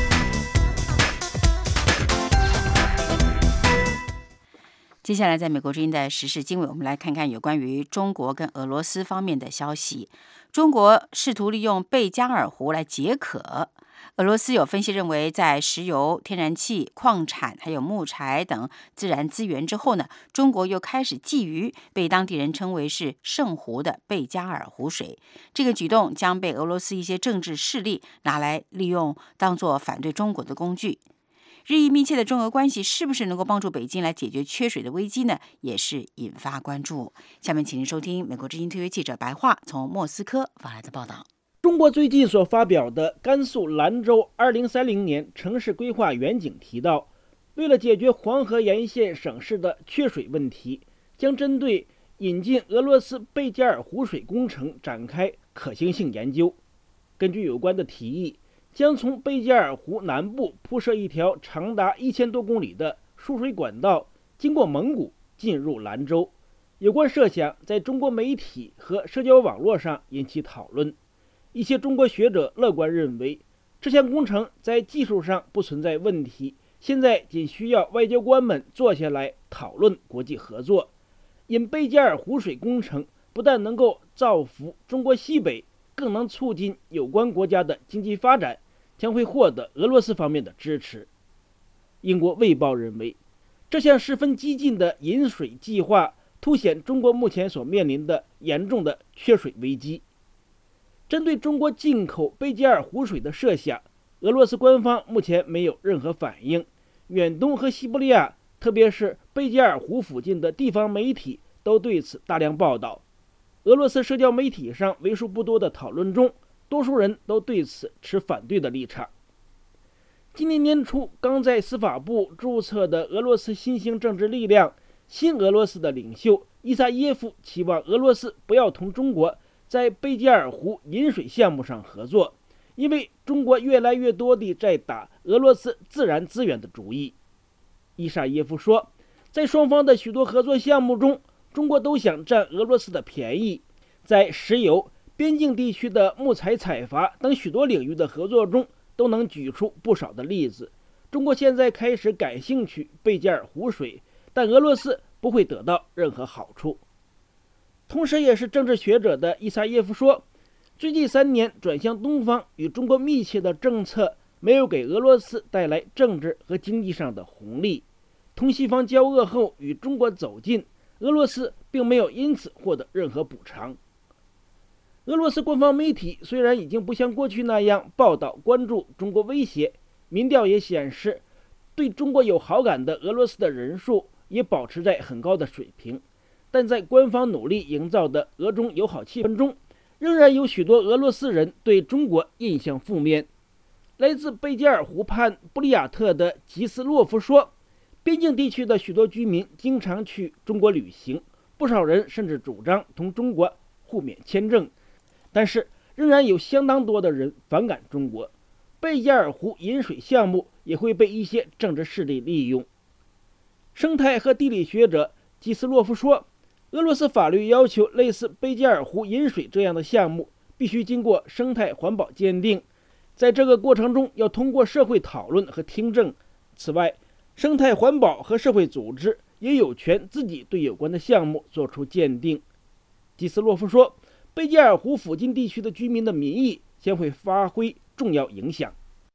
Speaker 2: 接下来，在美国之音的时事经纬，我们来看看有关于中国跟俄罗斯方面的消息。中国试图利用贝加尔湖来解渴。俄罗斯有分析认为，在石油、天然气、矿产还有木材等自然资源之后呢，中国又开始觊觎被当地人称为是圣湖的贝加尔湖水。这个举动将被俄罗斯一些政治势力拿来利用，当作反对中国的工具。日益密切的中俄关系是不是能够帮助北京来解决缺水的危机呢？也是引发关注。下面请您收听美国之音特约记者白桦从莫斯科发来的报道。
Speaker 21: 中国最近所发表的甘肃兰州2030年城市规划远景提到，为了解决黄河沿线省市的缺水问题，将针对引进俄罗斯贝加尔湖水工程展开可行性研究。根据有关的提议，将从贝加尔湖南部铺设一条长达1000多公里的输水管道，经过蒙古进入兰州。有关设想在中国媒体和社交网络上引起讨论。一些中国学者乐观认为，这项工程在技术上不存在问题，现在仅需要外交官们坐下来讨论国际合作。引贝加尔湖水工程不但能够造福中国西北，更能促进有关国家的经济发展，将会获得俄罗斯方面的支持。英国《卫报》认为，这项十分激进的引水计划凸显中国目前所面临的严重的缺水危机。针对中国进口贝加尔湖水的设想，俄罗斯官方目前没有任何反应。远东和西伯利亚，特别是贝加尔湖附近的地方媒体都对此大量报道。俄罗斯社交媒体上为数不多的讨论中，多数人都对此持反对的立场。今年年初刚在司法部注册的俄罗斯新兴政治力量新俄罗斯的领袖伊萨耶夫期望俄罗斯不要同中国在贝加尔湖引水项目上合作，因为中国越来越多地在打俄罗斯自然资源的主意。伊萨耶夫说，在双方的许多合作项目中，中国都想占俄罗斯的便宜。在石油、边境地区的木材采伐等许多领域的合作中，都能举出不少的例子。中国现在开始感兴趣贝加尔湖水，但俄罗斯不会得到任何好处。同时也是政治学者的伊萨耶夫说，最近3年转向东方与中国密切的政策没有给俄罗斯带来政治和经济上的红利。同西方交恶后与中国走近，俄罗斯并没有因此获得任何补偿。俄罗斯官方媒体虽然已经不像过去那样报道关注中国威胁，民调也显示对中国有好感的俄罗斯的人数也保持在很高的水平，但在官方努力营造的俄中友好气氛中，仍然有许多俄罗斯人对中国印象负面。来自贝加尔湖畔布里亚特的吉斯洛夫说，边境地区的许多居民经常去中国旅行，不少人甚至主张同中国互免签证，但是仍然有相当多的人反感中国。贝加尔湖引水项目也会被一些政治势力利用。生态和地理学者基斯洛夫说，俄罗斯法律要求类似贝加尔湖引水这样的项目必须经过生态环保鉴定，在这个过程中要通过社会讨论和听证。此外，生态环保和社会组织也有权自己对有关的项目做出鉴定。基斯洛夫说，贝加尔湖附近地区的居民的民意将会发挥重要影响。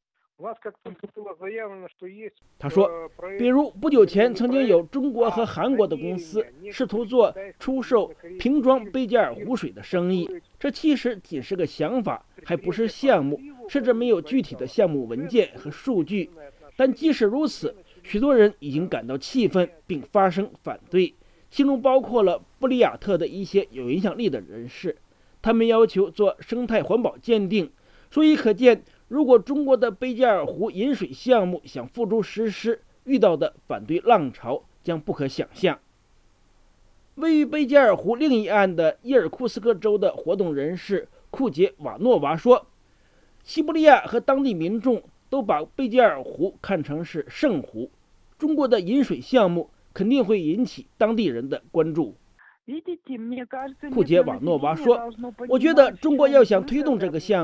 Speaker 21: 他说，比如不久前曾经有中国和韩国的公司试图做出售瓶装贝加尔湖水的生意，这其实仅是个想法，还不是项目，甚至没有具体的项目文件和数据。但即使如此，许多人已经感到气愤并发声反对，其中包括了布里亚特的一些有影响力的人士。他们要求做生态环保鉴定，所以可见，如果中国的贝加尔湖引水项目想付诸实施，遇到的反对浪潮将不可想象。位于贝加尔湖另一岸的伊尔库斯克州的活动人士库杰瓦诺娃说，西伯利亚和当地民众都把贝加尔湖看成是圣湖，中国的引水项目肯定会引起当地人的关注。库杰瓦诺娃说，我觉得中国要想推动这个项目，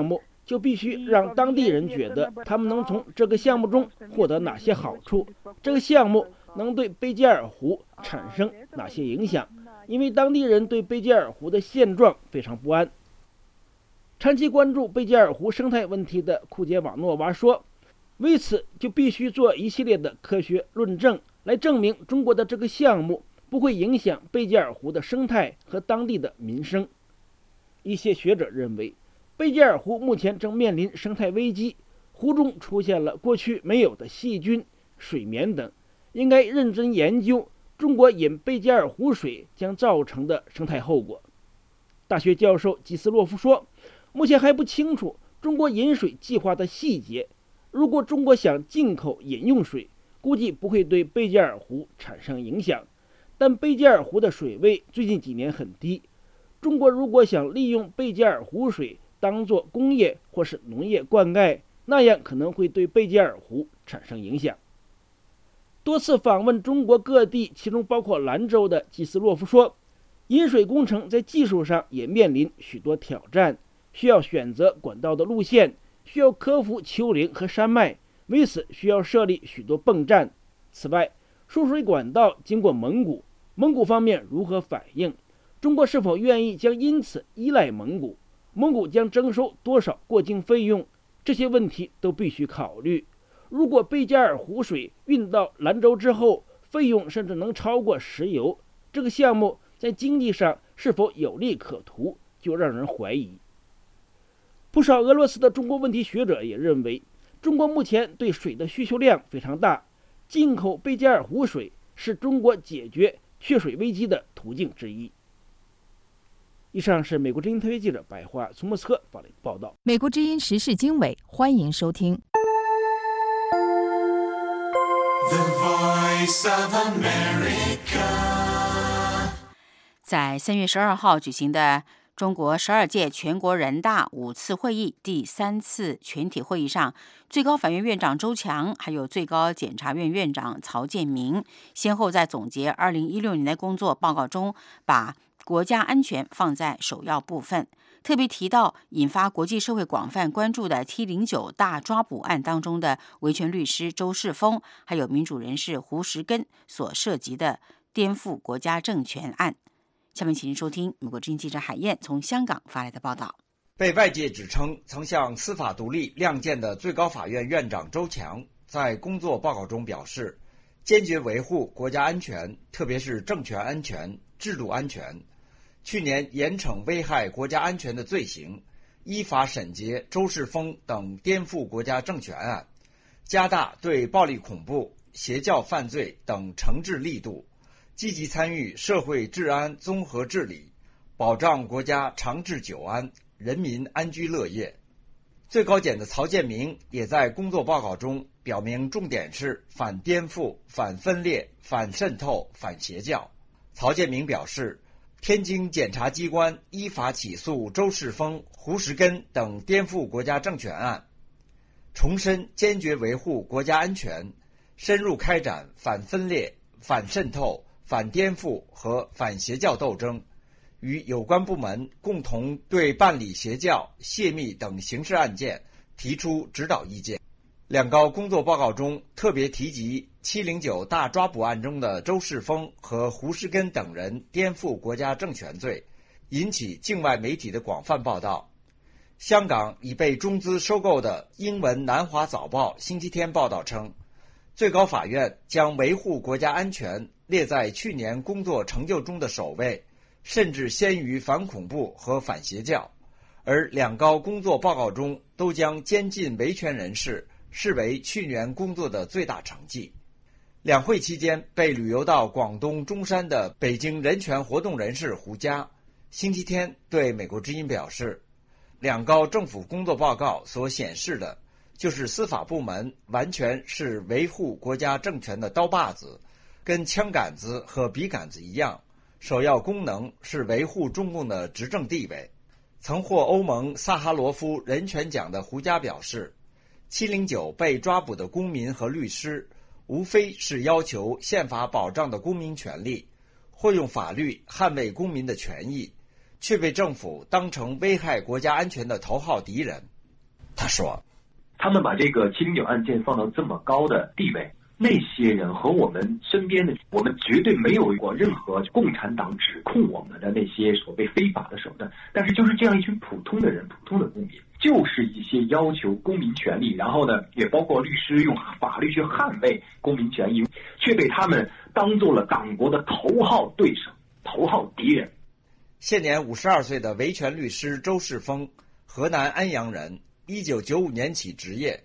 Speaker 21: 就必须让当地人觉得他们能从这个项目中获得哪些好处，这个项目能对贝加尔湖产生哪些影响，因为当地人对贝加尔湖的现状非常不安。长期关注贝加尔湖生态问题的库杰瓦诺娃说，为此就必须做一系列的科学论证，来证明中国的这个项目不会影响贝加尔湖的生态和当地的民生。一些学者认为，贝加尔湖目前正面临生态危机，湖中出现了过去没有的细菌、水绵等，应该认真研究中国饮贝加尔湖水将造成的生态后果。大学教授基斯洛夫说，目前还不清楚中国饮水计划的细节，如果中国想进口饮用水，估计不会对贝加尔湖产生影响，但贝加尔湖的水位最近几年很低，中国如果想利用贝加尔湖水当作工业或是农业灌溉，那样可能会对贝加尔湖产生影响。多次访问中国各地，其中包括兰州的基斯洛夫说，饮水工程在技术上也面临许多挑战，需要选择管道的路线，需要克服丘陵和山脉，为此需要设立许多泵站。此外，输水管道经过蒙古，蒙古方面如何反应？中国是否愿意将因此依赖蒙古？蒙古将征收多少过境费用？这些问题都必须考虑。如果贝加尔湖水运到兰州之后，费用甚至能超过石油，这个项目在经济上是否有利可图，就让人怀疑。不少俄罗斯的中国问题学者也认为，中国目前对水的需求量非常大，进口贝加尔湖水是中国解决缺水危机的途径之一。以上是美国之音特约记者白桦从莫斯科发来的报道。
Speaker 4: 美国之音时事经纬，欢迎收听。
Speaker 22: The Voice of America。
Speaker 2: 在3月12号举行的中国12届全国人大5次会议第3次全体会议上，最高法院院长周强还有最高检察院院长曹建明先后在总结2016年的工作报告中，把国家安全放在首要部分，特别提到引发国际社会广泛关注的 T09 大抓捕案当中的维权律师周世峰，还有民主人士胡石根所涉及的颠覆国家政权案。下面请您收听美国之音记者海燕从香港发来的报道。
Speaker 23: 被外界指称曾向司法独立亮剑的最高法院院长周强在工作报告中表示，坚决维护国家安全，特别是政权安全、制度安全。去年严惩危害国家安全的罪行，依法审结周世峰等颠覆国家政权案，加大对暴力恐怖、邪教犯罪等惩治力度，积极参与社会治安综合治理，保障国家长治久安、人民安居乐业。最高检的曹建明也在工作报告中表明，重点是反颠覆、反分裂、反渗透、反邪教。曹建明表示，天津检察机关依法起诉周世峰、胡石根等颠覆国家政权案，重申坚决维护国家安全，深入开展反分裂、反渗透、反颠覆和反邪教斗争，与有关部门共同对办理邪教、泄密等刑事案件提出指导意见。两高工作报告中特别提及709大抓捕案中的周世峰和胡石根等人颠覆国家政权罪，引起境外媒体的广泛报道。香港已被中资收购的英文南华早报星期天报道称，最高法院将维护国家安全列在去年工作成就中的首位，甚至先于反恐怖和反邪教，而两高工作报告中都将监禁维权人士视为去年工作的最大成绩。两会期间被旅游到广东中山的北京人权活动人士胡佳，星期天对美国之音表示，两高政府工作报告所显示的就是司法部门完全是维护国家政权的刀把子，跟枪杆子和笔杆子一样，首要功能是维护中共的执政地位。曾获欧盟萨哈罗夫人权奖的胡佳表示，709被抓捕的公民和律师无非是要求宪法保障的公民权利，或用法律捍卫公民的权益，却被政府当成危害国家安全的头号敌人。 他说，
Speaker 3: 他们把这个709案件放到这么高的地位，那些人和我们身边的，我们绝对没有过任何共产党指控我们的那些所谓非法的手段，但是就是这样一群普通的人，普通的公民，就是一些要求公民权利，然后呢，也包括律师用法律去捍卫公民权益，却被他们当做了党国的头号对手、头号敌人。
Speaker 23: 现年52岁的维权律师周世峰，河南安阳人，1995年起执业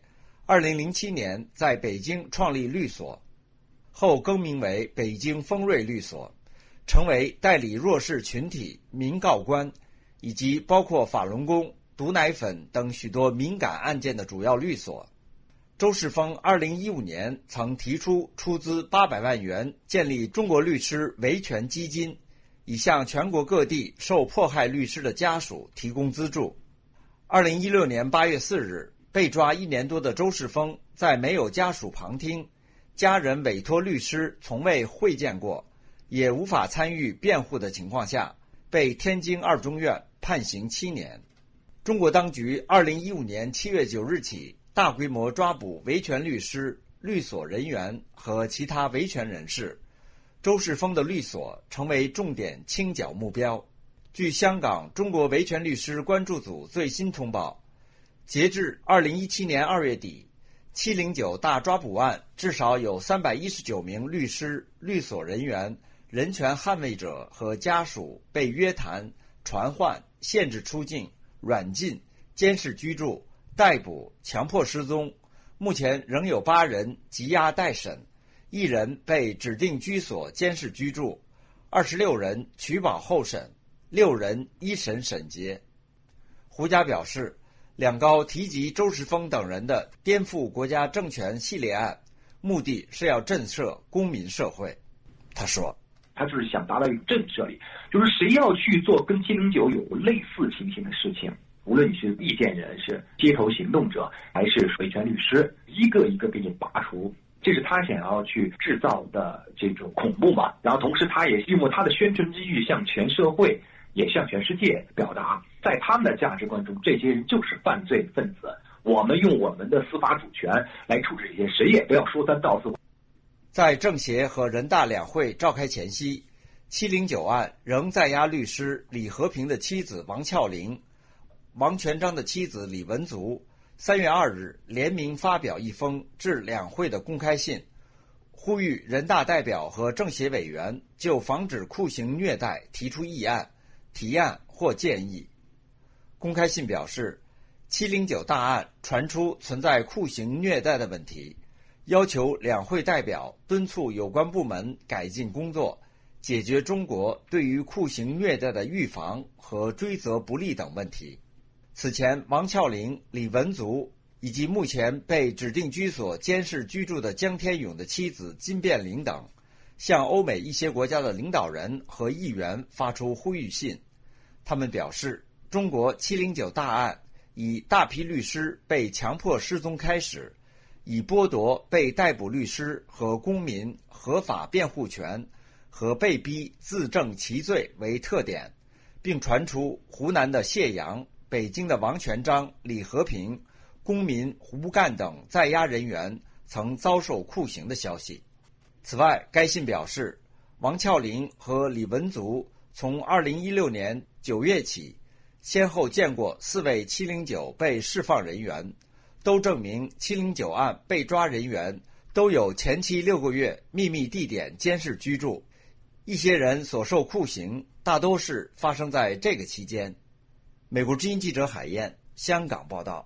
Speaker 23: ，2007年在北京创立律所，后更名为北京丰瑞律所，成为代理弱势群体、民告官以及包括法轮功、毒奶粉等许多敏感案件的主要律所。周世峰2015年曾提出出资800万元建立中国律师维权基金，以向全国各地受迫害律师的家属提供资助。2016年8月4日，被抓1年多的周世峰，在没有家属旁听、家人委托律师从未会见过，也无法参与辩护的情况下，被天津二中院判刑7年。中国当局2015年7月9日起大规模抓捕维权律师、律所人员和其他维权人士，周世峰的律所成为重点清剿目标。据香港中国维权律师关注组最新通报，截至2017年2月底，709大抓捕案至少有319名律师、律所人员、人权捍卫者和家属被约谈、传唤、限制出境、软禁、监视居住、逮捕、强迫失踪。目前仍有8人羁押待审，1人被指定居所监视居住，26人取保候审，6人一审审结。胡佳表示，两高提及周世峰等人的颠覆国家政权系列案，目的是要震慑公民社会。他说，
Speaker 3: 他就是想达到一个震慑力，就是谁要去做跟709有类似情形的事情，无论你是意见人士、街头行动者，还是维权律师，一个一个给你拔除。这是他想要去制造的这种恐怖嘛。然后同时他也用他的宣传机遇向全社会也向全世界表达，在他们的价值观中，这些人就是犯罪分子，我们用我们的司法主权来处置这些，谁也不要说三道四。
Speaker 23: 在政协和人大两会召开前夕，709案仍在押律师李和平的妻子王峭玲、王全璋的妻子李文足。3月2日联名发表一封致两会的公开信，呼吁人大代表和政协委员就防止酷刑虐待提出议案、提案或建议。公开信表示，709大案传出存在酷刑虐待的问题，要求两会代表敦促有关部门改进工作，解决中国对于酷刑虐待的预防和追责不力等问题。此前，王峭玲、李文足以及目前被指定居所监视居住的江天勇的妻子金变玲等，向欧美一些国家的领导人和议员发出呼吁信。他们表示，中国709大案以大批律师被强迫失踪开始，以剥夺被逮捕律师和公民合法辩护权和被逼自证其罪为特点，并传出湖南的谢阳、北京的王全璋、李和平、公民胡干等在押人员曾遭受酷刑的消息。此外，该信表示，王峭玲和李文足从2016年9月起，先后见过4位709被释放人员，都证明709案被抓人员都有前期6个月秘密地点监视居住，一些人所受酷刑大都是发生在这个期间。美国之音记者海燕，香港报道。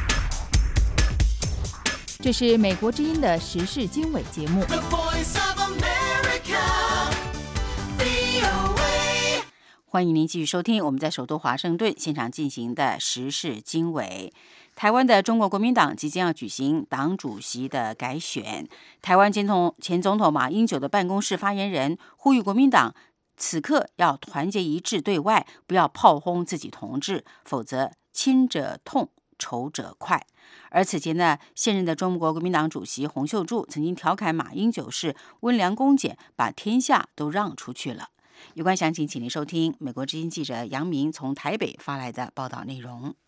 Speaker 4: 这是美国之音的时事经纬节目。
Speaker 2: 欢迎您继续收听我们在首都华盛顿现场进行的时事经纬。台湾的中国国民党即将要举行党主席的改选，台湾前总统马英九的办公室发言人呼吁国民党此刻要团结一致对外，不要炮轰自己同志，否则亲者痛，仇者快。而此前呢，现任的中国国民党主席洪秀柱曾经调侃马英九是温良恭俭，把天下都让出去了。有关详情，请您收听美国之音记者杨明从台北发来的报道内容。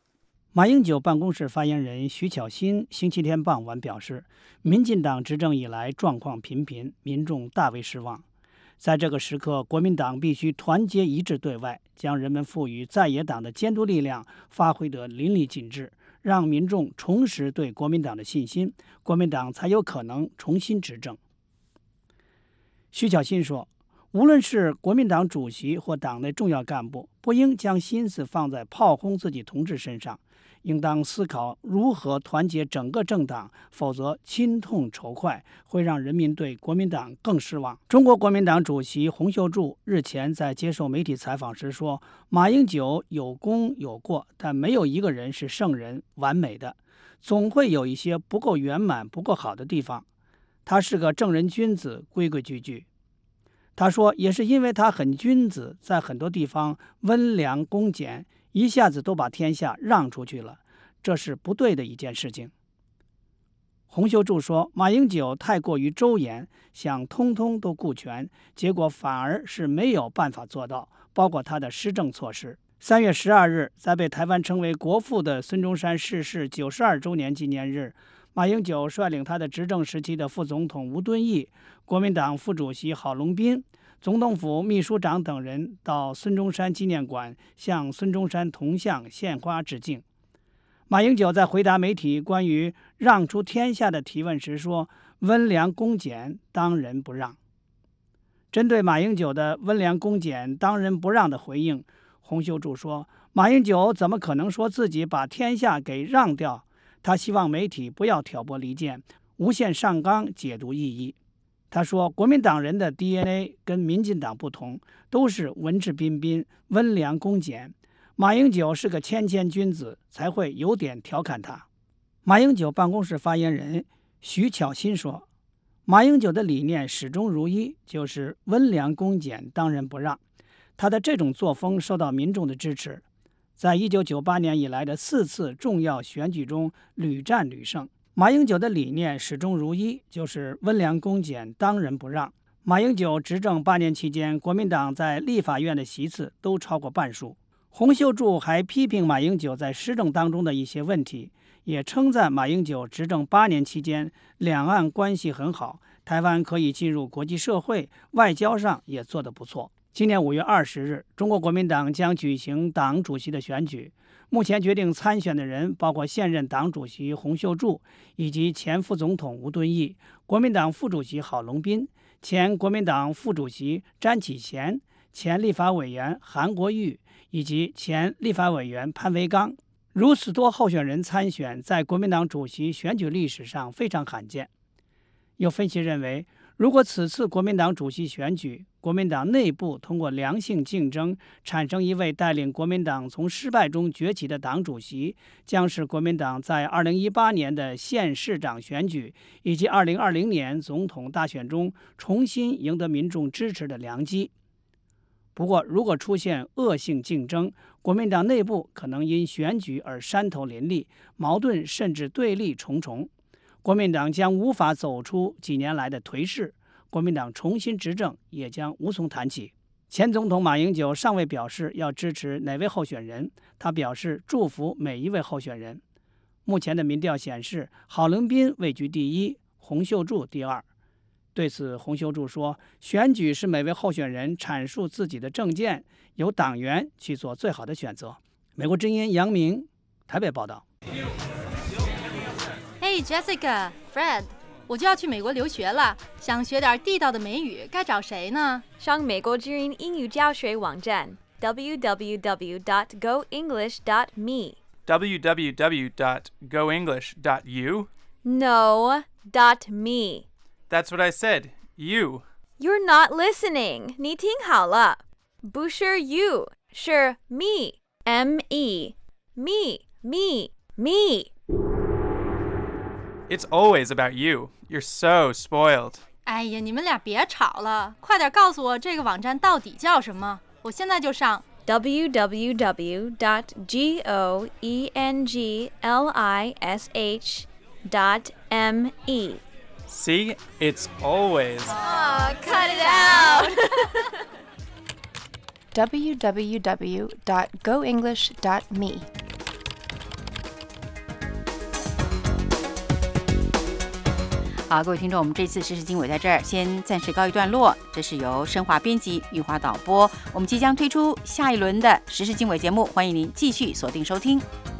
Speaker 5: 马英九办公室发言人徐巧芯星期天傍晚表示，民进党执政以来状况频频，民众大为失望。在这个时刻，国民党必须团结一致对外，将人们赋予在野党的监督力量发挥得淋漓尽致，让民众重拾对国民党的信心，国民党才有可能重新执政。徐巧芯说，无论是国民党主席或党内重要干部，不应将心思放在炮轰自己同志身上，应当思考如何团结整个政党，否则亲痛仇快，会让人民对国民党更失望。中国国民党主席洪秀柱日前在接受媒体采访时说，马英九有功有过，但没有一个人是圣人完美的，总会有一些不够圆满不够好的地方。他是个正人君子，规规矩矩。他说，也是因为他很君子，在很多地方温良恭俭，一下子都把天下让出去了，这是不对的一件事情。洪秀柱说，马英九太过于周延，想通通都顾全，结果反而是没有办法做到，包括他的施政措施。3月12日，在被台湾称为国父的孙中山逝世92周年纪念日，马英九率领他的执政时期的副总统吴敦义、国民党副主席郝龙斌、总统府秘书长等人到孙中山纪念馆向孙中山铜像献花致敬。马英九在回答媒体关于让出天下的提问时说，温良恭俭当仁不让。针对马英九的温良恭俭当仁不让的回应，洪秀柱说，马英九怎么可能说自己把天下给让掉？他希望媒体不要挑拨离间，无限上纲解读意义。他说，国民党人的 DNA 跟民进党不同，都是文质彬彬、温良恭俭。马英九是个谦谦君子，才会有点调侃他。马英九办公室发言人徐巧芯说，马英九的理念始终如一，就是温良恭俭当仁不让。他的这种作风受到民众的支持，在1998年以来的4次重要选举中屡战屡胜。马英九的理念始终如一，就是温良恭俭当仁不让。马英九执政8年期间，国民党在立法院的席次都超过半数。洪秀柱还批评马英九在施政当中的一些问题，也称赞马英九执政8年期间，两岸关系很好，台湾可以进入国际社会，外交上也做得不错。今年5月20日，中国国民党将举行党主席的选举。目前决定参选的人包括现任党主席洪秀柱，以及前副总统吴敦义、国民党副主席郝龙斌、前国民党副主席詹启贤、前立法委员韩国瑜以及前立法委员潘维刚。如此多候选人参选，在国民党主席选举历史上非常罕见。有分析认为，如果此次国民党主席选举，国民党内部通过良性竞争产生一位带领国民党从失败中崛起的党主席，将是国民党在2018年的县市长选举以及2020年总统大选中重新赢得民众支持的良机。不过，如果出现恶性竞争，国民党内部可能因选举而山头林立，矛盾甚至对立重重，国民党将无法走出几年来的颓势，国民党重新执政也将无从谈起。前总统马英九尚未表示要支持哪位候选人，他表示祝福每一位候选人。目前的民调显示，郝龙斌位居第一，洪秀柱第二。对此，洪秀柱说，选举是每位候选人阐述自己的政见，由党员去做最好的选择。美国之音杨明台北报道。
Speaker 6: Hey Jessica、Fred， 我就要去美国留学了，想学点地道的美语，该找谁呢？
Speaker 8: 上美国之音英语教学网站 www.goenglish.me
Speaker 7: www.goenglish.u
Speaker 8: No, .me
Speaker 7: That's what I said. You.
Speaker 8: You're not listening. 你听好了，不是 you， 是 me. M-E. Me. Me. Me.
Speaker 7: It's always about you. You're so spoiled.
Speaker 6: 哎呀，你们俩别吵了，快点告诉我这个网站到底叫什么，我现在就上。
Speaker 8: www.goenglish.me
Speaker 7: See? It's always.
Speaker 8: Oh, cut it out!
Speaker 24: www.goenglish.me
Speaker 2: 好，各位听众，我们这次时事经纬在这儿先暂时告一段落。这是由申华编辑、玉华导播。我们即将推出下一轮的时事经纬节目，欢迎您继续锁定收听。